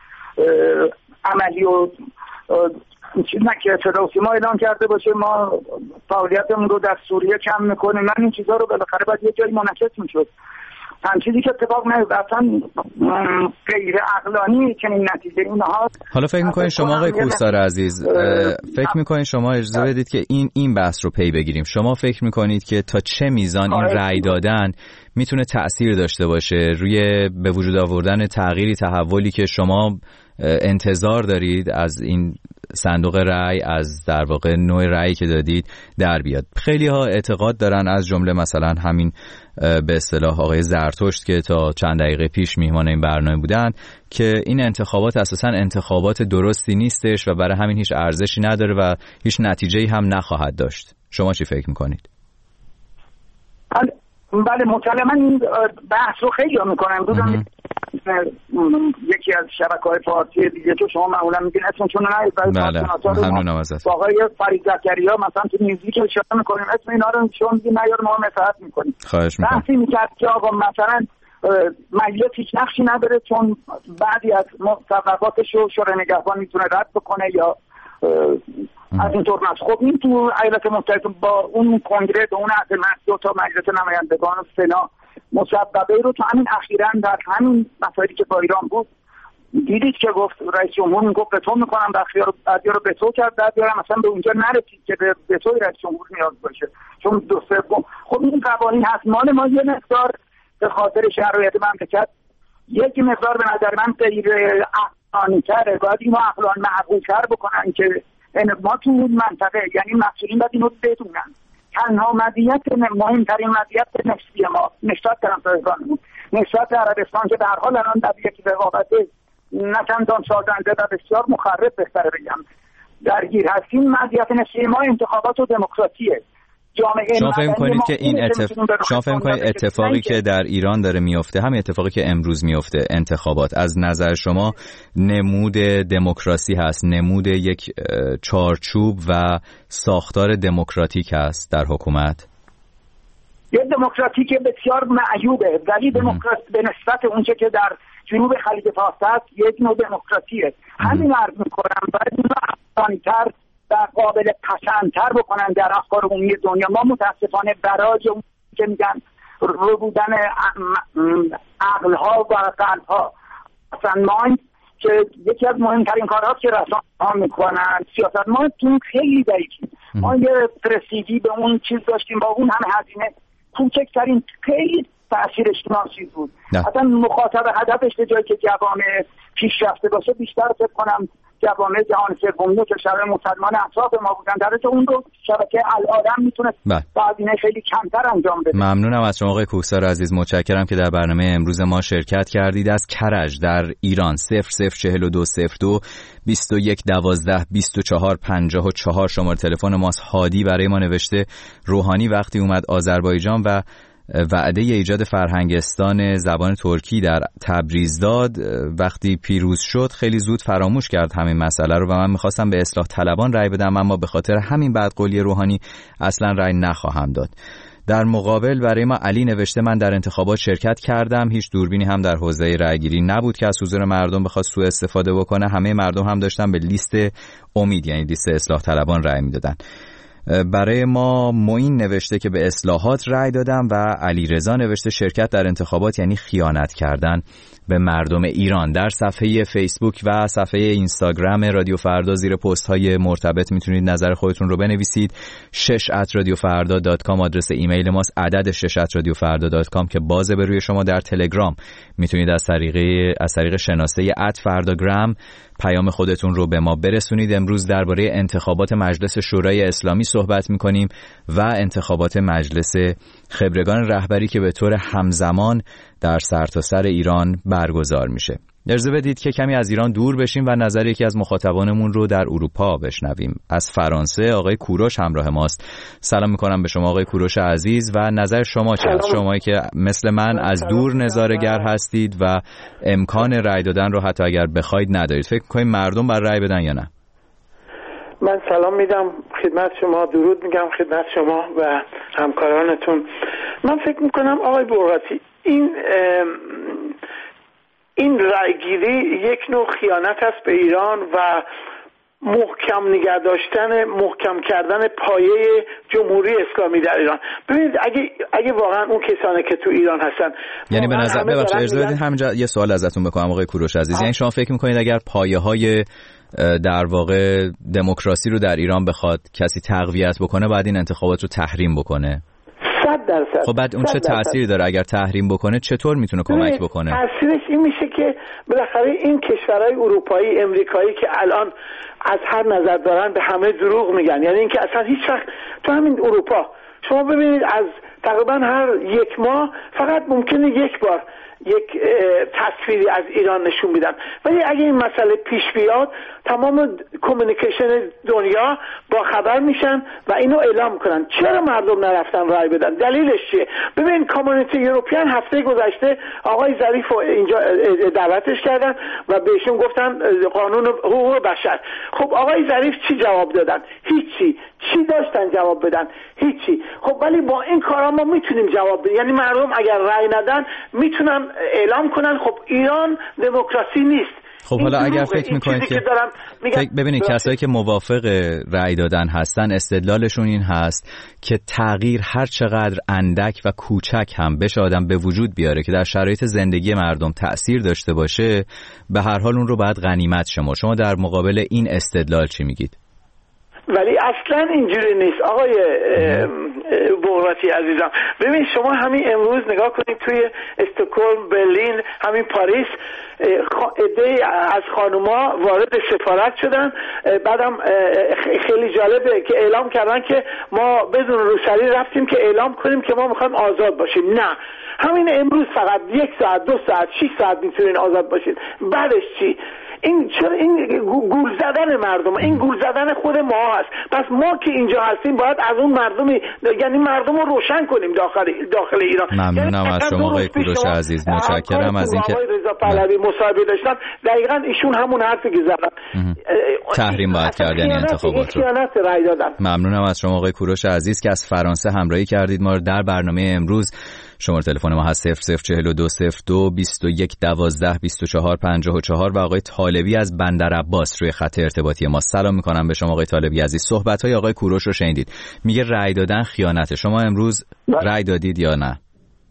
Speaker 7: عملی و چیزی نه که صدا و سیما اعلام کرده باشه ما فعالیتمون رو در سوریه کم می‌کنیم. من این چیزا رو بالاخره باید یه جایی منعکس می‌شد. هم چیزی که اتفاق نیفته اصلا غیر عقلانی که این نتیجه اینها.
Speaker 5: حالا فکر می‌کنید شما آقای کوهسار عزیز فکر می‌کنید شما اجازه بدید که این این بحث رو پی بگیریم. شما فکر می‌کنید که تا چه میزان این رأی دادن میتونه تأثیر داشته باشه روی به وجود آوردن تغییری تحولی که شما انتظار دارید از این صندوق رأی، از در واقع نوع رأیی که دادید در بیاد؟ خیلی ها اعتقاد دارن از جمله مثلا همین به اصطلاح آقای زرتشت که تا چند دقیقه پیش میهمان این برنامه بودن که این انتخابات اساسا انتخابات درستی نیستش و برای همین هیچ ارزشی نداره و هیچ نتیجه‌ای هم نخواهد داشت. شما چی فکر میکنید؟
Speaker 7: بله مسلماً این بحث رو خیلی ها میکنن. بودم یکی از شبکه‌های فارسی دیگه که شما معمولا میگین اسم چون نه
Speaker 5: بله ممنونم ازت.
Speaker 7: آقای فرید زکریا مثلا تو میوزیک اشاره میکنیم اسم اینا رو چون میگین نیار ما نصیحت میکنیم.
Speaker 5: خواهش میکنم.
Speaker 7: بحثی میکرد که آقا مثلا مجلس هیچ نقشی نداره چون بعضی از مصوباتش رو شورای نگهبان میتونه رد بکنه یا از این طور نست. خب این تو ایالات متحده با اون کنگره به اون عهد دو تا مجلس نمایندگان و سنا مصوبه رو تو همین اخیراً در همین مسائلی که با ایران بود دیدید که گفت رئیس جمهور گفت به تو میکنم بخشی رو بعدی رو به تو کرد بعدی رو مثلا به اونجا نرسید که به تو رئیس جمهور نیاز باشه چون دو سوم. خب این قوانین هست مال ما یه مقدار به خاطر شرایط مملکت یک مقدار به نظر من غیر عقلانی‌تره. باید اینو عقلان معقول‌تر بکنن که ما تو اون منطقه، یعنی مسئولین باید اینو بدونن، تنها مزیت مهمترین مزیت نسبی ما نسبت به همسایگانمون، نسبت به عربستان که در حال الان در یک رقابت نه چندان سازنده و بسیار مخرب بهتره بگم درگیر هستیم، مزیت نسبی ما انتخابات و دموکراسیه.
Speaker 5: شما فکر می‌کنید که این اتفاق شما فکر می‌کنید اتفاقی که در ایران داره میفته، همین اتفاقی که امروز میفته، انتخابات، از نظر شما نمود دموکراسی هست، نمود یک چارچوب و ساختار دموکراتیک است در حکومت؟
Speaker 7: یه دموکراتیک بسیار معیوبه، ولی دموکراسی به نسبت اونچه که در جنوب خلیج فارس هست یک نوع دموکراسیه. همین عرض می‌کنم باید اینو افغانی‌تر و قابل پسندتر بکنن در افکار عمومی دنیا. ما متاسفانه برای اون که میگن رو بودن عقلها و قلبها اصلا ما که یکی از مهمترین کارها که رسانه ها میکنن سیاست ما تو خیلی ضعیفیم. ما یه رسیدگی به اون چیز داشتیم با اون همه هزینه، کوچکترین خیلی تأثیرش ناسیز بود. اصلا مخاطب هدفش به جایی که جوامع پیشرفته باشه بیشتر فکر کنم جوامع جهان سومی و کشورهای مسلمان اطراف ما بودن، در حالی که اون رو شبکه العالم میتونه با هزینه خیلی کمتر انجام بده.
Speaker 5: ممنونم از شما آقای کوهسار عزیز، متشکرم که در برنامه امروز ما شرکت کردید. از کرج در ایران صفر صفر چهل و دو صفر دو بیست و یک دوازده بیست و چهار پنجاه و چهار شماره تلفن ماست. هادی برای ما نوشته روحانی وقتی اومد آذربایجان و وعده ایجاد فرهنگستان زبان ترکی در تبریز داد، وقتی پیروز شد خیلی زود فراموش کرد همین مسئله رو و من میخواستم به اصلاح طلبان رأی بدم، اما به خاطر همین بدقولی روحانی اصلا رأی نخواهم داد. در مقابل برای ما علی نوشته من در انتخابات شرکت کردم، هیچ دوربینی هم در حوزه رأیگیری نبود که از حضور مردم بخواد سوء استفاده بکنه، همه مردم هم داشتن به لیست امید یعنی لیست اصلاح طلبان رأی میدادن. برای ما معین نوشته که به اصلاحات رأی دادم و علیرضا نوشته شرکت در انتخابات یعنی خیانت کردن به مردم ایران. در صفحه فیسبوک و صفحه اینستاگرام رادیو فردا زیر پست های مرتبط میتونید نظر خودتون رو بنویسید. شش ات رادیو فردا دات کام آدرس ایمیل ماست، عدد شش ات رادیو فردا دات کام که بازه به روی شما. در تلگرام میتونید از طریق از طریق شناسه ات فرداگرام پیام خودتون رو به ما برسونید. امروز درباره انتخابات مجلس شورای اسلامی صحبت میکنیم و انتخابات مجلس خبرگان رهبری که به طور همزمان در سرتاسر ایران برگزار میشه. اجازه بدید که کمی از ایران دور بشیم و نظر یکی از مخاطبانمون رو در اروپا بشنویم. از فرانسه آقای کوروش همراه ماست. سلام میکنم به شما آقای کوروش عزیز و نظر شما چه است؟ شمایی که مثل من از دور نظاره‌گر هستید و امکان رأی دادن رو حتی اگر بخواید ندارید، فکر می‌کنید مردم بر رأی بدن یا نه؟
Speaker 9: من سلام میدم خدمت شما، درود میگم خدمت شما و همکارانتون. من فکر میکنم آقای برغاتی این این رأیگیری یک نوع خیانت است به ایران و محکم نگه داشتن محکم کردن پایه جمهوری اسلامی در ایران. ببینید اگه اگه واقعا اون کسانی که تو ایران هستن،
Speaker 5: یعنی به نظر ببخشید اجازه بدید همینجا یه سوال ازتون بکنم آقای کوروش عزیز، یعنی شما فکر میکنید اگر پایه‌های در واقع دموکراسی رو در ایران بخواد کسی تقویت بکنه بعد این انتخابات رو تحریم بکنه؟
Speaker 9: صد درصد.
Speaker 5: خب بعد اون چه تأثیری داره اگر تحریم بکنه؟ چطور میتونه کمک بکنه؟
Speaker 9: تأثیرش این میشه که بالاخره این کشورهای اروپایی، امریکایی که الان از هر نظر دارن به همه دروغ میگن، یعنی اینکه اصلا هیچ وقت تو همین اروپا شما ببینید از تقریبا هر یک ماه فقط ممکنه یک بار یک تصویری از ایران نشون میدن، ولی اگه این مسئله پیش بیاد تمام کمیونیکیشن دنیا با خبر میشن و اینو اعلام کنن. چرا مردم نرفتن رای بدن؟ دلیلش چیه؟ ببین کامیونیتی اروپیان هفته گذشته آقای ظریف رو اینجا دعوتش کردن و بهشون گفتن قانون حقوق بشر. خب آقای ظریف چی جواب دادن؟ هیچی. چی داشتن جواب بدن؟ هیچی. خب ولی با این کارا ما میتونیم جواب بدیم، یعنی مردم اگر رای ندن میتونن اعلام کنن خب ایران دموکراسی نیست.
Speaker 5: خب حالا اگر فکر میکنید که, که فکر ببینید کسایی که موافق رأی دادن هستن استدلالشون این هست که تغییر هر چقدر اندک و کوچک هم بشه آدم به وجود بیاره که در شرایط زندگی مردم تأثیر داشته باشه، به هر حال اون رو باید غنیمت شمرد. شما در مقابل این استدلال چی میگید؟
Speaker 9: ولی اصلا اینجوری نیست آقای بغراتی عزیزم. ببین شما همین امروز نگاه کنید توی استکهلم، برلین، همین پاریس عده‌ای از خانوما وارد سفارت شدن. بعدم خیلی جالبه که اعلام کردن که ما بدون روسری رفتیم که اعلام کنیم که ما میخوایم آزاد باشیم. نه، همین امروز فقط یک ساعت، دو ساعت، شش ساعت میتونین آزاد باشید. بعدش چی؟ این چرا این گول زدن مردم، این گول زدن خود ما هست. پس ما که اینجا hastیم باید از اون مردمی، یعنی مردم رو روشن کنیم داخل داخل ایران.
Speaker 5: ممنونم از شما آقای کوروش عزیز، متشکرم از اینکه
Speaker 9: آقای رضا پهلوی مصاحبه داشتن. دقیقاً ایشون همون حرفی که زدن،
Speaker 5: تحریم باید کرد یعنی انتخابات رو.
Speaker 9: رای دادن.
Speaker 5: ممنونم از شما آقای کوروش عزیز که از فرانسه همراهی کردید ما رو در برنامه امروز. شماره تلفن ما هست صفر صفر چهل و دو صفر دو بیست و یک دوازده بیست و چهار پنجاه و چهار و آقای طالبی از بندر عباس روی خط ارتباطی ما. سلام میکنم به شما آقای طالبی عزیز. صحبت‌های آقای کوروش رو شنیدید، میگه رأی دادن خیانته. شما امروز رأی دادید یا نه؟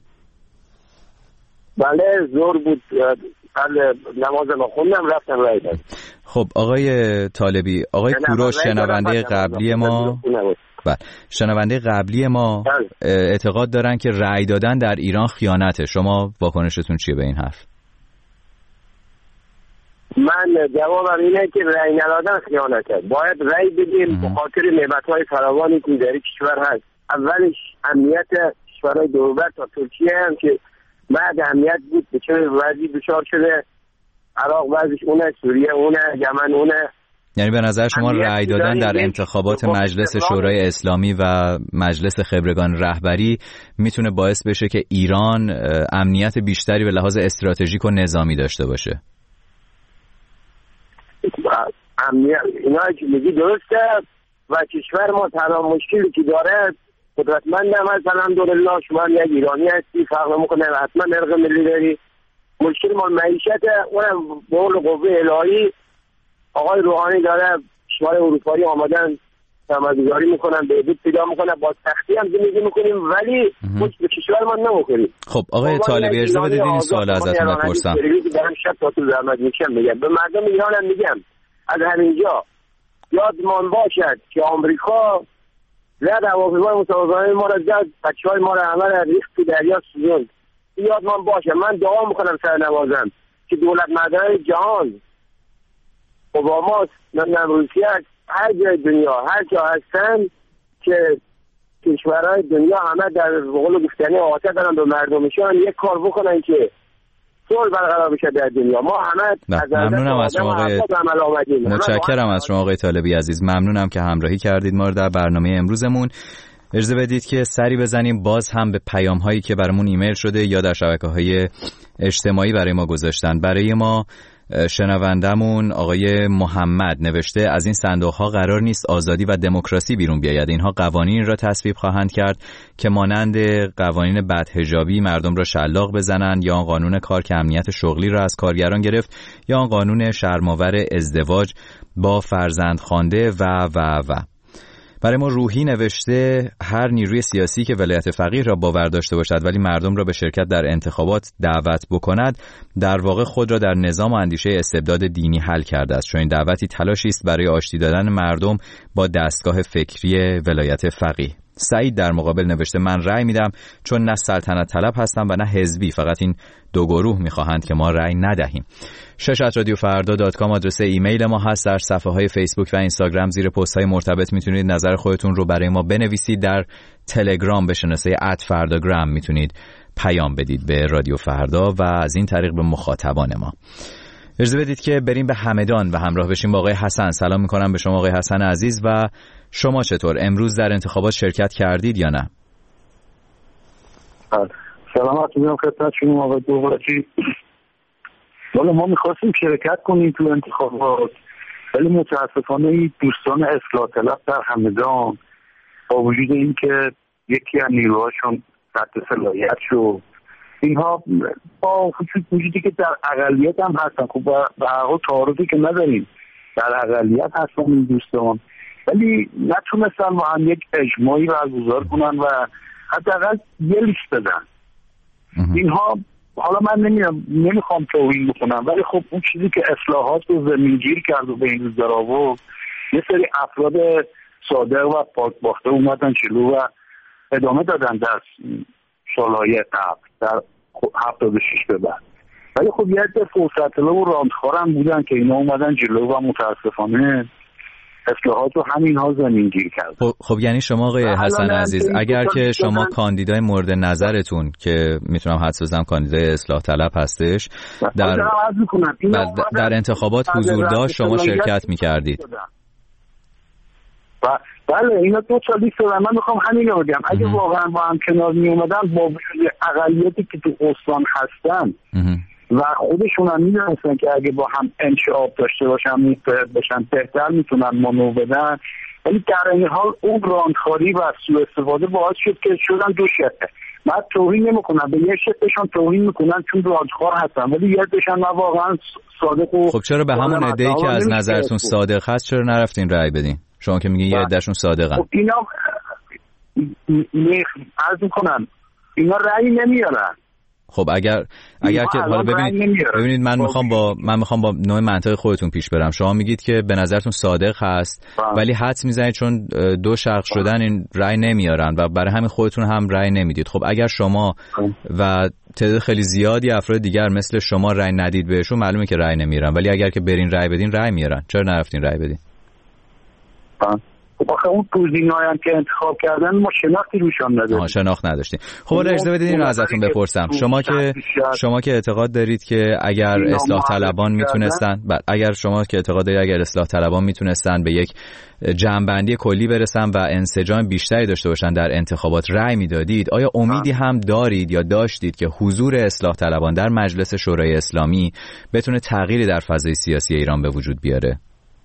Speaker 4: بله زور بود، بله نماز ما خوندم رفتم رأی دادم.
Speaker 5: خب آقای طالبی، آقای کوروش شنونده قبلی ما بله شنونده قبلی ما اعتقاد دارن که رأی دادن در ایران خیانته. شما واکنشتون چیه به این حرف؟
Speaker 4: من جوابم اینه که رأی ندادن خیانته. باید رأی بدیم به خاطر نعمت‌های فراوانی که در کشور هست. اولش امنیت کشورهای دوربر تا ترکیه هم که بعد امنیت بود به چه وضعی دچار شده، عراق وضعش اونه، سوریه اونه، یمن اونه.
Speaker 5: یعنی به نظر شما رأی دادن در انتخابات مجلس شورای اسلامی و مجلس خبرگان رهبری میتونه باعث بشه که ایران امنیت بیشتری به لحاظ استراتژیک و نظامی داشته باشه؟
Speaker 4: امنیت اینا که میگی درسته و کشور ما تنها مشکلی که داره قدرتمند هم هست الحمدلله. شما یک ایرانی هستی، فرق میکنه حتما ارق ملی داری. مشکل ما معیشت، اونم به قول قوه الهی آقای روحانی داره کشورهای اروپایی آمدن سرمایه‌گذاری میکنن، بهبود پیدا میکنن، با سختی هم زندگی میکنیم ولی به کشور ما نمیخوریم.
Speaker 5: خب آقای طالبی اجازه بدید این سوال ازتون بپرسم.
Speaker 4: دارم شب تا تو زحمت میکشم میگم به مردم ایران هم میگم از همینجا یادمان باشد که آمریکا زد هواپیمای مسافربری ما را زد، بچهای ما را همه ریخت تو دریا سوزوند. یادمان باشه. من دعا میکنم سر نوازم که دولت مردهای جهان، اوباما، نمیدونم روسیه، هر جای دنیا هر جا هستن که کشورهای دنیا همه در قول گفتنی عاطفه دارن به مردمشان، یک کار بکنن که صلح برقرار بشه در دنیا. ما همه از
Speaker 5: ممنونم از شما آقای متشکرم از شما آقای طالبی عزیز. ممنونم که همراهی کردید ما رو در برنامه امروزمون. اجازه بدید که سری بزنیم باز هم به پیام هایی که برامون ایمیل شده یا در شبکه‌های اجتماعی برای ما گذاشتن. برای ما شنوندمون آقای محمد نوشته از این صندوق ها قرار نیست آزادی و دموکراسی بیرون بیاید. اینها قوانین را تصویب خواهند کرد که مانند قوانین بدحجابی مردم را شلاق بزنند، یا آن قانون کار که امنیت شغلی را از کارگران گرفت، یا آن قانون شرم‌آور ازدواج با فرزند خوانده و و و برای ما روحی نوشته هر نیروی سیاسی که ولایت فقیه را باور داشته باشد ولی مردم را به شرکت در انتخابات دعوت بکند در واقع خود را در نظام و اندیشه استبداد دینی حل کرده است، چون این دعوتی تلاشی است برای آشتی دادن مردم با دستگاه فکری ولایت فقیه. سعید در مقابل نوشته من رأی میدم چون نه سلطنت طلب هستم و نه حزبی، فقط این دو گروه میخواهند که ما رأی ندهیم. شش ات رادیو فردا دات کام آدرس ایمیل ما هست. در صفحه های فیسبوک و اینستاگرام زیر پست های مرتبط میتونید نظر خودتون رو برای ما بنویسید. در تلگرام به شناسه ات فرداگرام میتونید پیام بدید به رادیو فردا و از این طریق به مخاطبان ما. اجازه بدید که بریم به همدان و همراه بشیم با آقای حسن. سلام میکنم به شما آقای حسن عزیز. و شما چطور امروز در انتخابات شرکت کردید یا نه؟
Speaker 7: سلامت میگم خدمت شما آقای دوبارچی. والا ما میخواستیم شرکت کنیم تو انتخابات ولی متاسفانه دوستان اصلاح طلب در همدان با وجود این که یکی از نیروهاشون قطع صلاحیت شد، اینها با وجودی که در اقلیت هم هستن، خب به هر حال تعارضی که نداریم در اقلیت هستن این دوستان، ولی نتونستن با هم یک اجماعی برگزار کنن و حداقل یه لیست بدن. اینها حالا من نمیام نمیخوام توهین بکنم ولی خب اون چیزی که اصلاحات رو زمینگیر کرد و به این روز در آورد یه سری افراد صادق و پاک باخته اومدن جلو و ادامه دادن در سالهای قبل در هفتاد و شش به بعد. ولی خب یه عده فرصت طلب و راندخوارم بودن که اینا اومدن جلو و متاسفانه اصلاحات رو همینها زمینگیر کرد.
Speaker 5: خب, خب یعنی شما آقای حسن عزیز اگر که شما کاندیدای مورد نظرتون که میتونم حدس بزنم کاندیدای اصلاح طلب هستش در در انتخابات حضور داشت شما شرکت میکردید؟
Speaker 7: بله اینا دو تا لیست دارن. من میخوام همین رو بگم اگه واقعا با هم کنار میومدن با وجود اقلیتی که تو استان هستن و خودشون هم میدونستن که اگه با هم انشعاب داشته باشن متحد باشن بهتر میتونن مانو بدن، ولی در این حال اون راندخاری و سوء استفاده باعث شد که شدن دو شقه. من توهین نمیکنم، به یه شقشون توهین میکنن چون راندخوار هستن، ولی یه دشن من واقعا صادق و
Speaker 5: خب چرا به همون عده‌ای که از نظرتون صادق هست چرا نرفتین رأی بدین؟ شما که میگین یه عدهشون صادقن.
Speaker 7: خب اینا عرض میکنم اینا رأی نمیارن.
Speaker 5: خب اگر اگر که حالا ببینید ببینید من میخوام با من میخوام با نوع منطق خودتون پیش برم. شما میگید که به نظرتون صادق هست با. ولی حدس میزنید چون دو شخص شدن این رأی نمیارن و برای همین خودتون هم رأی نمیدید. خب اگر شما با. و تعداد خیلی زیادی افراد دیگر مثل شما رأی ندید بهشون معلومه که رأی نمیارن، ولی اگر که برین رأی بدین رأی میارن. چرا نرفتین رأی بدین؟
Speaker 7: خب آخه اون توزینایی هم که انتخاب کردن ما شناختی روشان نداشتیم.
Speaker 5: شناخت نداشتیم. خب حالا اجازه بدید این رو ازتون بپرسم. شما که شما که اعتقاد دارید که اگر اصلاح طلبان میتونستن اگر شما که اعتقاد دارید اگر اصلاح طلبان میتونستن به یک جمع‌بندی کلی برسن و انسجام بیشتری داشته باشن در انتخابات رأی میدادید، آیا امیدی هم دارید یا داشتید که حضور اصلاح طلبان در مجلس شورای اسلامی بتونه تغییری در فضای سیاسی ایران به وجود بیاره؟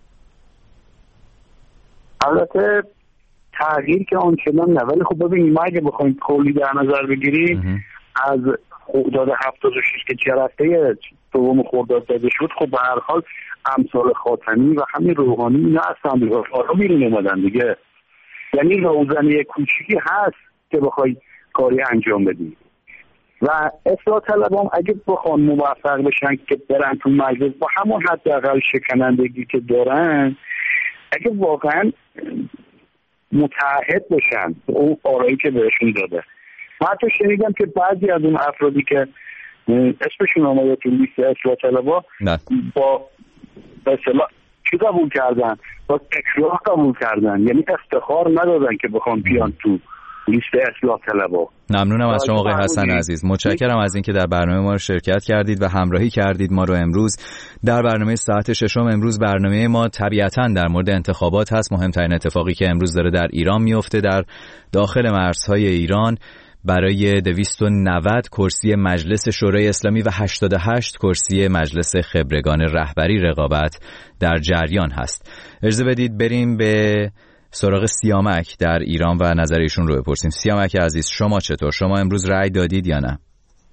Speaker 7: البته تغییر که آنچنان نه، ولی خب ببینید ما اگه بخوایم کلی در نظر بگیریم از خرداد هفتاد و شش که جلسه دوم خرداد داده شد، خب به هر حال امثال خاتمی و همین روحانی اینا اصلا رو بیرون اومدن دیگه. یعنی روزنه کوچیکی هست که بخوای کاری انجام بدی و اصلاح طلبان اگه بخوان موفق بشن که برن تو مجلس با همون حداقل شکنندگی که دارن، اگه واقعا متعهد باشن به اون آرایی که بهشون داده. من حتی شنیدم که بعضی از اون افرادی که اسمشون آمده تو لیست اصلاح طلبا با به اصطلاح چی قبول کردن؟ با اکراه قبول کردن، یعنی افتخار ندادن که بخوان بیان تو لیست اصلاح طلبا.
Speaker 5: ممنونم از شما آقای حسن عزیز. متشکرم از اینکه در برنامه ما رو شرکت کردید و همراهی کردید ما رو امروز در برنامه ساعت ششم. امروز برنامه ما طبیعتاً در مورد انتخابات هست. مهمترین اتفاقی که امروز داره در ایران میفته در داخل مرزهای ایران برای دویست و نود کرسی مجلس شورای اسلامی و هشتاد و هشت کرسی مجلس خبرگان رهبری رقابت در جریان هست. اجازه بدید بریم به سراغ سیامک در ایران و نظرشون رو بپرسیم. سیامک عزیز شما چطور؟ شما امروز رأی دادید یا نه؟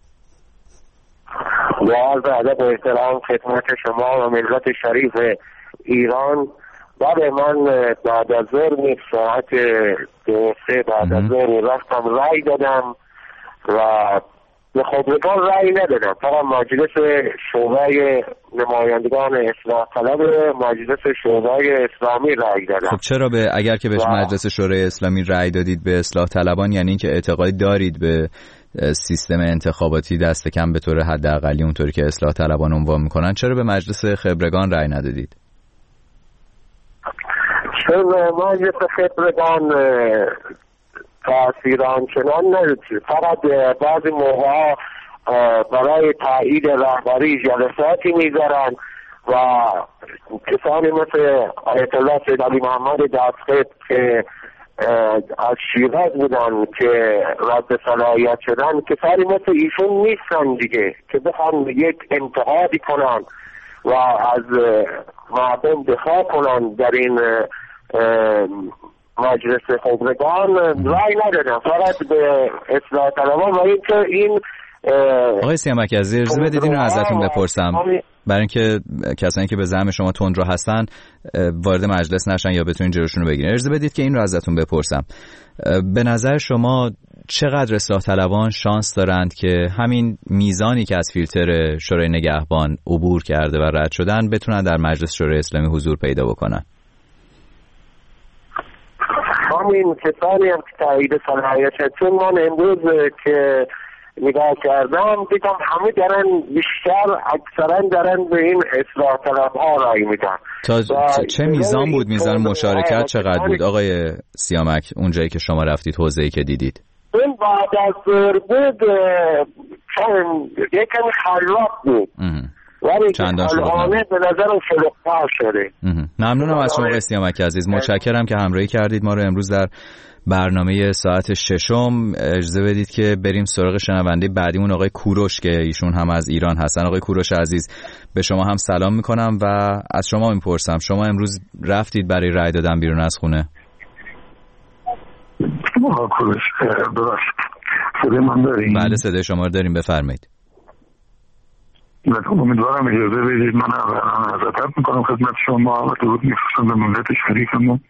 Speaker 8: با عرض ادب و احترام خدمت شما و ملت شریف ایران، بله من بعد از ظهر ساعت دو سه بعد از ظهر رفتم رأی دادم و به خبرگان رأی ندادم، فقط مجلس شورای نمایندگان اصلاح طلب مجلس شورای اسلامی رأی دادم.
Speaker 5: خب چرا به اگر که به مجلس شورای اسلامی رأی دادید به اصلاح طلبان، یعنی اینکه اعتقاد دارید به سیستم انتخاباتی دست کم به طور حداقلی اونطوری که اصلاح طلبان عنوان میکنن، چرا به مجلس خبرگان رأی ندادید؟
Speaker 8: چون مجلس خبرگان تأثیر آنچنان نداشت، فقط بعضی موقع برای تایید رهبری جلساتی میذارن و کسانی مثل آیت الله سید علی محمد دستخط که از شیراز بودن که رد صلاحیت شدن، کسانی مثل ایشون نیستن دیگه که بخوان یک انتقادی کنن و از مردم دفاع کنن در این مجلس خبرگان. رای ندادم، فقط به اصلاح طلبان. و اینکه این
Speaker 5: آقای سیامک عزیز اجازه بدید این رو ازتون بپرسم برای اینکه کسانی که به زعم شما تندرو هستن وارد مجلس نشن یا بتونین جلوشون رو بگیرین. اجازه بدید که این رو ازتون بپرسم، به نظر شما چقدر اصلاح طلبان شانس دارند که همین میزانی که از فیلتر شورای نگهبان عبور کرده و رد شدن بتونن در مجلس شورای اسلامی حضور پیدا بکنن؟
Speaker 4: همین کسانی هم که تایید صلاحیت، چون من امروز که نگاه کردم دیدم همه دارن بیشتر اکثرا دارن به این اصلاح طلب ها رای میدن.
Speaker 5: تا چه میزان بود میزان مشارکت چقدر بود آقای سیامک اونجایی که شما رفتید حوزه‌ای که دیدید؟
Speaker 4: این بعد از ظهر بود یکم خلاق بود ولی الانه به نظرم شلوغ‌تر شده.
Speaker 5: ممنونم از شما آقای سیامک عزیز، متشکرم که همراهی کردید ما رو امروز در برنامه ساعت ششم. اجازه بدید که بریم سراغ شنونده بعدیمون آقای کوروش که ایشون هم از ایران هستن. آقای کوروش عزیز به شما هم سلام میکنم و از شما میپرسم شما امروز رفتید برای رای دادن بیرون از خونه؟
Speaker 10: آقای کوروش ببخشید صدای من داریم؟
Speaker 5: بله صدای شما رو داریم، بفرمایید.
Speaker 10: امیدوارم اجازه بدید من اولا عزت میکنم خدمت شما و درود میفرستم به ملت شریفمون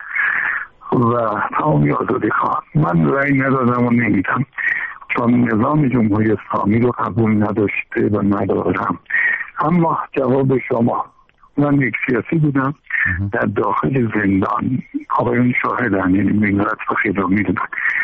Speaker 10: و تمامی آزادی خواه. من رأی ندادم و نمیدم چون نظام جمهوری اسلامی رو قبول نداشته و ندارم. اما جواب شما، من یک سیاسی بودم در داخل زندان، آقایون شاهدن، یعنی ملت و خیلی میدونن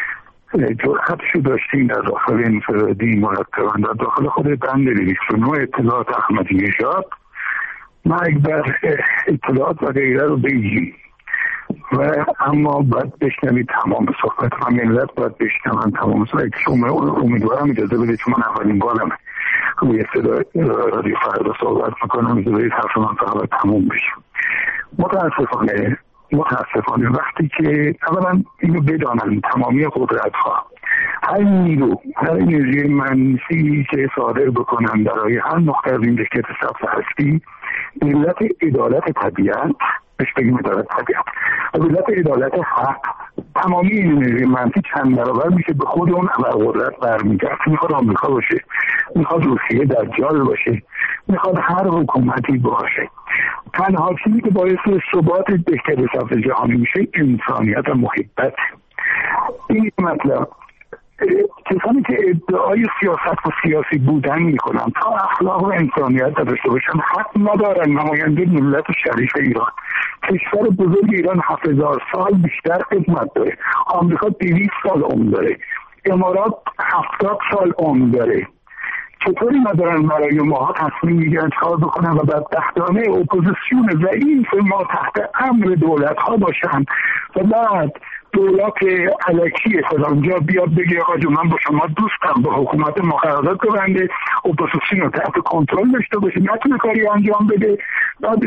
Speaker 10: جرأتشو داشتیم در داخل انفرادی مرتبا در داخل خود بند دویست و نه اطلاعات احمدی نژاد مرگ بر اطلاعات و غیره رو بگیم و اما باید بشنوید تمام صحبت و ملت باید بشنوند تمام صحبت. شما امیدوارم اجازه بدید چون من اولین بارمه روی صدای رادیو فردا صحبت میکنم، اجازه بدید حرف من فقط تموم بشه. متاسفانه متاسفانه وقتی که اولا اینو بدانن تمامی قدرت ها هر نیرو هر انرژی منفی که صادر بکنن برای هر نقطه از این رشته صف هستی علت عدالت طبیعت بهش بگیم عدالت طبیعت و علت عدالت حق تمامی این انرژی منفی چند برابر میشه به خود اون ابرقدرت برمیگرد. میخواد آمریکا باشه، میخواد روسیه دجال باشه، میخواد هر حکومتی باشه. تنها چیزی که باعث ثبات بهتر صف جهانی میشه انسانیت و محبت. این مطلب کسانی که ادعای سیاست و سیاسی بودن میکنن تا اخلاق و انسانیت داشته باشن حق ندارن نماینده ملت شریف ایران. کشور بزرگ ایران هفت هزار سال بیشتر خدمت داره، آمریکا دویست سال عمر داره، امارات هفتاد سال عمر داره. چطوری ندارن برای ما تصمیم میگیرن چکار بکنن و بعد دهدانه اپوزیسیون ضعیف ما تحت امر دولت ها باشن و بعد دولت علکی فلانجا بیاد بگه آقا جو من با شما دوستم، با حکومت ما قرارداد ببنده، اپوزیسیون رو تحت کنترل داشته باشه، نتونه کاری انجام بده. بعد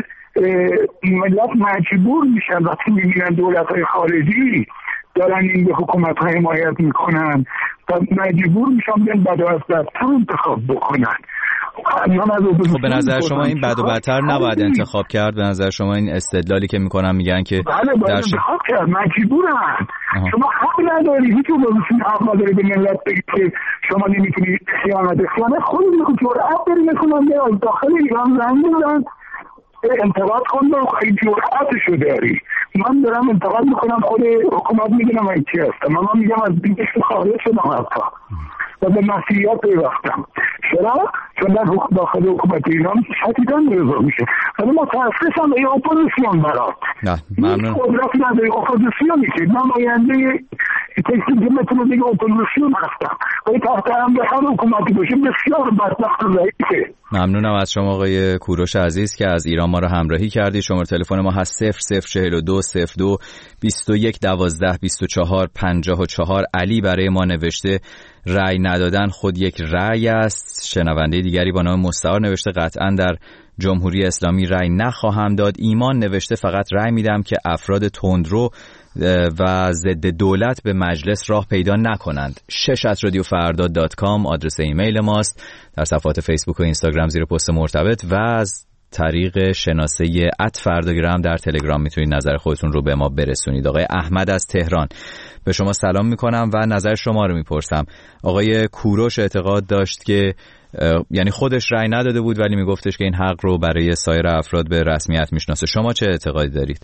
Speaker 10: ملت مجبور میشن وقتی میبینن دولت های خارجی دارن این به حکومت ها حمایت میکنن و مجبور میشن بیان بد و از بدتر انتخاب بکنن.
Speaker 5: خب به نظر شما این بد و بدتر نباید انتخاب کرد؟ به نظر شما این استدلالی که میکنن میگن که
Speaker 10: بله باید انتخاب کرد، مجبورن. شما حق نداری، هیچ اپوزیسیون حق نداری به ملت بگید که شما نمیتونی خیانت خیانت خود میکنی جرأت داری میکنن از داخل ایران زنگ بزن انتقاد کن و این جرأتشو داری. من دارم انتقاد میکنم خود حکومت میدونم این چی هستم، من میگم از بیشت خارج شدم حتی و به مسیحیت پیوستم. چرا؟ چون در داخل حکومت ایران شدیدن رضا میشه ولی متاسفم ای اپوزیسیون برات
Speaker 5: ممنون
Speaker 10: قدرت نداری اپوزیسیونی که نماینده تکسیل که میتونه دیگه اپوزیسیون هستم ولی تحت امر هر حکومتی باشه بسیار بدبخت و ضعیفه.
Speaker 5: ممنونم از شما آقای کوروش عزیز که از ایران ما رو همراهی کردی. شماره تلفن ما هست صفر صفر چهل و دو صفر دو بیست و یک دوازده بیست و چهار پنجاه و چهار. علی برای ما نوشته رأی ندادن خود یک رأی است. شنونده دیگری با نام مستعار نوشته قطعا در جمهوری اسلامی رأی نخواهم داد. ایمان نوشته فقط رأی میدم که افراد تندرو و ضد دولت به مجلس راه پیدا نکنند. شش ات رادیو فردا دات کام آدرس ایمیل ماست. در صفحات فیسبوک و اینستاگرام زیر پست مرتبط و از طریق شناسه ات فرداگرام در تلگرام میتونید نظر خودتون رو به ما برسونید. آقای احمد از تهران به شما سلام میکنم و نظر شما رو میپرسم. آقای کوروش اعتقاد داشت که یعنی خودش رأی نداده بود ولی میگفتش که این حق رو برای سایر افراد به رسمیت میشناسه. شما چه اعتقادی دارید؟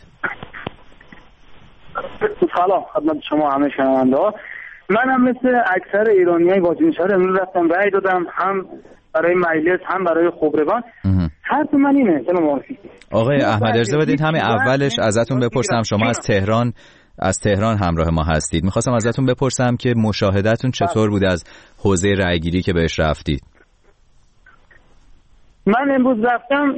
Speaker 7: سلام خدمت شما همه شنونده ها. من هم مثل اکثر ایرانیای واجنشهر امروز رفتم رأی دادم، هم برای مجلس هم برای خبرگان. حرف من اینه. سلام علیکم
Speaker 5: آقای احمد اجازه بدید همین اولش ازتون بپرسم شما از تهران از تهران همراه ما هستید. میخواستم ازتون بپرسم که مشاهدتون چطور بود از حوزه رأیگیری که بهش رفتید؟
Speaker 7: من امروز رفتم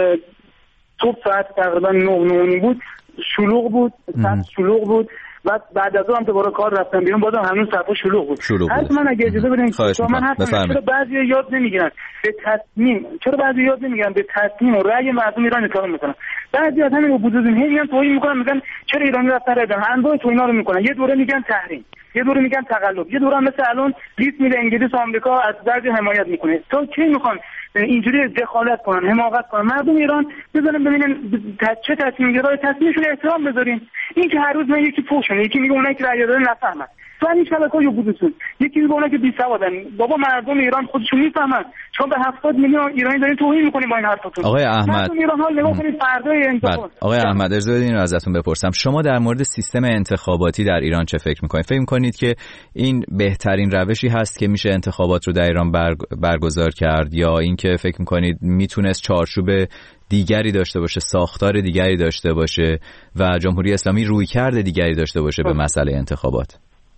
Speaker 7: صبح ساعت تقریبا نه نه بود، شلوغ بود، ساعت شلوغ بود. بعد بعد از اون هم دوباره کار رفتم بیرون، بازم هنوز صفحه شلوغ بود. حتی من اگه اجازه بدین که من حرف چرا بعضی یاد نمیگیرن به تصمیم، چرا بعضی یاد نمیگیرن به تصمیم و رأی مردم ایران کار میکنن. بعضی از همین وجودین هی میگن توهین میکنن، میگن چرا ایرانی رفتن رأی دادن، انواع توهینا رو میکنن. یه دوره میگن تحریم، یه دوره میگن تقلب، یه دوره هم مثل الان لیست میده انگلیس و آمریکا از بعضی حمایت میکنه. تا کی میخوان اینجوری دخالت کنن، حماقت کنن؟ مردم ایران بزنن ببینن چه تصمیم گیرای تصمیمشون احترام بذارین. این که هر روز من یکی پوشن، یکی میگه اونایی که رأی دادن نفهمن، تو همین شبکه‌ها یا بودتون، یکی میگه اونایی که بی سوادن. بابا مردم ایران خودشون میفهمن. شما به هفتاد میلیون ایرانی دارین توهین میکنین با این حرفاتون.
Speaker 5: آقای احمد،
Speaker 7: مردم ایران حال نگاه کنید فردای انتخابات.
Speaker 5: آقای احمد اجازه بدین رو ازتون بپرسم، شما در مورد سیستم انتخاباتی در ایران چه فکر میکنید؟ فکر میکنید که این بهترین روشی هست که میشه انتخابات رو در ایران برگ... برگزار کرد، یا اینکه فکر میکنید میتونست چارچوب دیگری داشته باشه، ساختار دیگری داشته باشه و جمهوری اسلامی رویکرد دیگری داشته باشه به مسئله انتخابات؟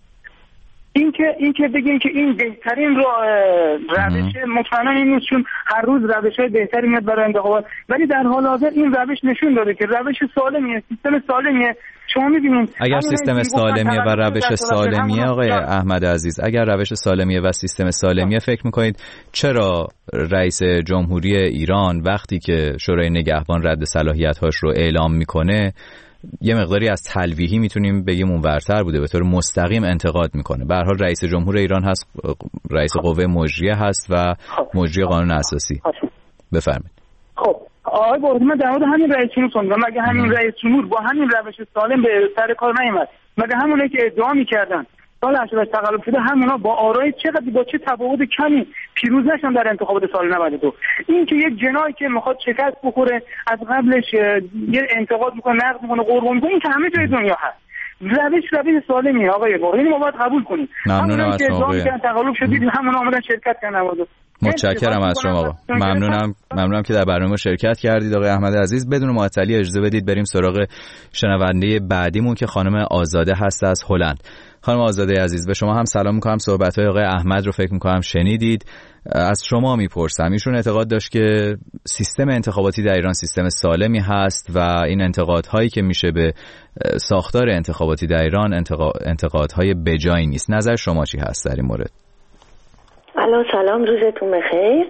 Speaker 7: این که این که بگیم که این بهترین رو روش، مطمئنا این نیست، چون هر روز روش‌های بهتری میاد برای انتخابات، ولی در حال حاضر این روش نشون داده که روش سالمیه، سیستم سالمیه. شما می‌بینید
Speaker 5: اگر سیستم سالمیه و روش سالمیه، آقای احمد عزیز، اگر روش سالمیه و سیستم سالمیه، فکر می‌کنید چرا رئیس جمهوری ایران وقتی که شورای نگهبان رد صلاحیت‌هاش رو اعلام می‌کنه یه مقداری از تلویحی میتونیم بگیم اونورتر بوده، به طور مستقیم انتقاد میکنه؟ به هر حال رئیس جمهور ایران هست، رئیس قوه مجریه هست و مجری قانون اساسی. بفرمایید.
Speaker 7: خب آقای بردی، من در مورد همین رئیس جمهور سوندم. مگه همین رئیس جمهور با همین روش سالم به سر کار نیامد؟ مگه همونایی که ادعا میکردن سال هشتاد و هشت تقلب شده، همونا با آرای چقدر با چه تفاوت کمی پیروز نشدن در انتخابات سال نود و دو؟ این که یک جنایی که میخواد شکست بخوره از قبلش یه انتقاد میکنه، نقد میکنه، قربون میکنه، این که همه جای دنیا هست. روش روش سالمیه آقای بابا، اینو ما باید قبول کنیم.
Speaker 5: ممنونم از شما آقای.
Speaker 7: تقلب شد، دیدیم همونا اومدن شرکت کردن.
Speaker 5: متشکرم از شما آقا. ممنونم ممنونم که در برنامه شرکت کردید آقای احمد عزیز. بدون معطلی اجازه بدید بریم سراغ شنونده بعدیمون که خانم آزاده هست از هلند. خانم آزاده عزیز، به شما هم سلام می‌کنم. صحبت‌های آقای احمد رو فکر می‌کنم شنیدید. از شما میپرسم، ایشون اعتقاد داشت که سیستم انتخاباتی در ایران سیستم سالمی هست و این انتقادهایی که میشه به ساختار انتخاباتی در ایران انتقادهای بجایی نیست. نظر شما چی هست در این مورد؟
Speaker 11: الان سلام، روزتون بخیر.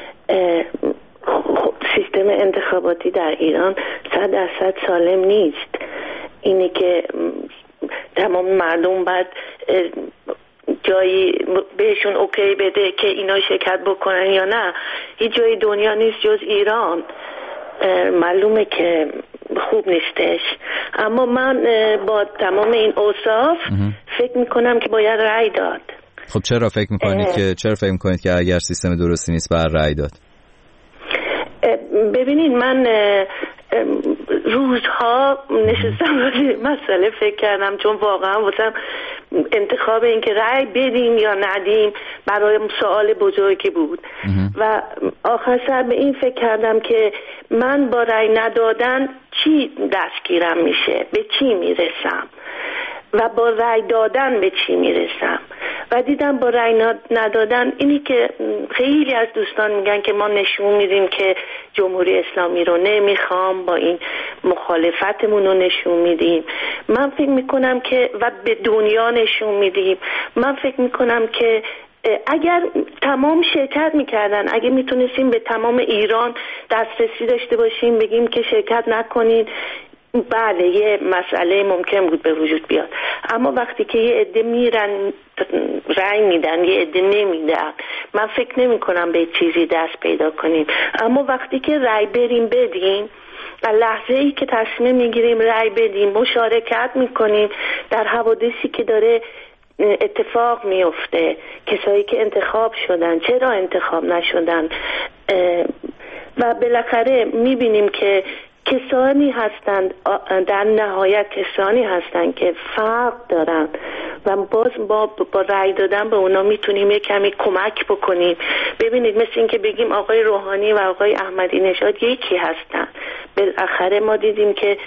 Speaker 11: سیستم انتخاباتی در ایران صد درصد سالم نیست. اینی که تمام مردم باید جایی بهشون اوکی بده که اینا شرکت بکنن یا نه، هیچ جای دنیا نیست جز ایران. معلومه که خوب نیستش، اما من با تمام این اوصاف فکر میکنم که باید رأی داد.
Speaker 5: خب چرا فکر میکنید که چرا فکر میکنید که اگر سیستم درستی نیست باید رأی داد؟
Speaker 11: ببینید، من روزها نشستم روی مسئله فکر کردم، چون واقعا واسم انتخاب این که رأی بدیم یا ندیم برایم سوال بزرگی بود و آخر سر به این فکر کردم که من با رأی ندادن چی دستگیرم میشه، به چی میرسم و با رأی دادن به چی میرسم. و دیدم با رأی ندادن اینی که خیلی از دوستان میگن که ما نشون میدیم که جمهوری اسلامی رو نمیخوام، با این مخالفتمون رو نشون میدیم. من فکر میکنم که و به دنیا نشون میدیم. من فکر میکنم که اگر تمام شرکت میکردن، اگه میتونستیم به تمام ایران دسترسی داشته باشیم، بگیم که شرکت نکنید، بله یه مسئله ممکن بود به وجود بیاد. اما وقتی که یه عده میرن رأی میدن، یه عده نمیدن، من فکر نمی کنم به چیزی دست پیدا کنیم. اما وقتی که رأی بریم بدیم، لحظه ای که تصمیم میگیریم رأی بدیم، مشارکت میکنیم در حوادثی که داره اتفاق میفته، کسایی که انتخاب شدن چرا انتخاب نشدن، و بالاخره میبینیم که کسانی هستند، در نهایت کسانی هستند که فرق دارن و باز با با رأی دادن به اونا میتونیم یک کمی کمک بکنیم. ببینید، مثل این که بگیم آقای روحانی و آقای احمدی نژاد یکی هستن. بالاخره ما دیدیم که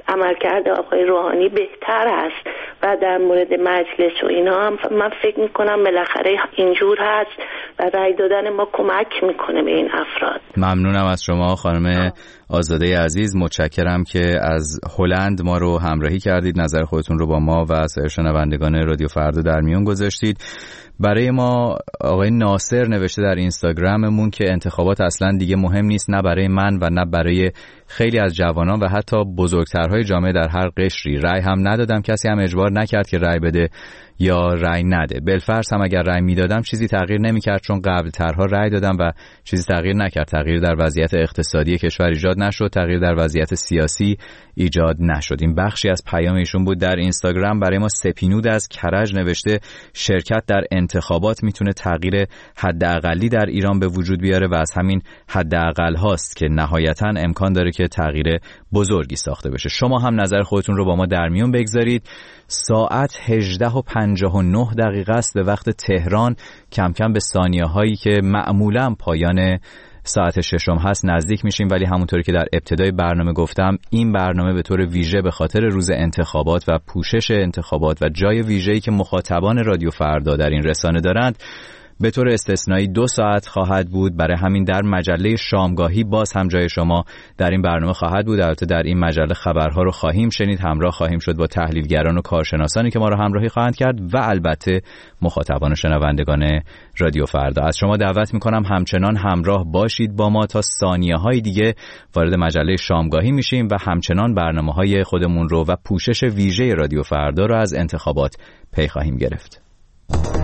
Speaker 11: عملکرد آقای روحانی بهتر است و در مورد مجلس و اینا هم من فکر میکنم بالاخره اینجور هست و رأی دادن ما کمک میکنه به این افراد.
Speaker 5: ممنونم از شما خانم آزاده عزیز، متشکرم که از هلند ما رو همراهی کردید، نظر خودتون رو با ما و سایر شنوندگان رادیو فردا در میون گذاشتید. برای ما آقای ناصر نوشته در اینستاگراممون که انتخابات اصلا دیگه مهم نیست، نه برای من و نه برای خیلی از جوانان و حتی بزرگترهای جامعه در هر قشری. رأی هم ندادم، کسی هم اجبار نکرد که رأی بده یا رأی نده. بالفرض هم اگر رأی میدادم چیزی تغییر نمیکرد، چون قبل ترها رأی دادم و چیزی تغییر نکرد. تغییر در وضعیت اقتصادی کشور ایجاد نشد، تغییر در وضعیت سیاسی ایجاد نشد. این بخشی از پیام ایشون بود در اینستاگرام. برای ما سپینود از کرج نوشته شرکت در انتخابات میتونه تغییر حداقلی در ایران به وجود بیاره و از همین حداقل هاست که نهایتاً امکان داره که تغییر بزرگی ساخته بشه. شما هم نظر خودتون رو با ما در میون بگذارید. ساعت هجده و پنجاه و نه دقیقه است به وقت تهران. کم کم به ثانیه هایی که معمولاً پایان ساعت ششم هست نزدیک میشیم، ولی همونطوری که در ابتدای برنامه گفتم این برنامه به طور ویژه به خاطر روز انتخابات و پوشش انتخابات و جای ویژه‌ای که مخاطبان رادیو فردا در این رسانه دارند به طور استثنایی دو ساعت خواهد بود. برای همین در مجله شامگاهی باز هم جای شما در این برنامه خواهد بود. البته در این مجله خبرها رو خواهیم شنید، همراه خواهیم شد با تحلیلگران و کارشناسانی که ما رو همراهی خواهند کرد و البته مخاطبان و شنوندگان رادیو فردا. از شما دعوت میکنم همچنان همراه باشید با ما. تا ثانیه‌های دیگه وارد مجله شامگاهی میشیم و همچنان برنامه‌های خودمون رو و پوشش ویژه رادیو فردا رو از انتخابات پی خواهیم گرفت.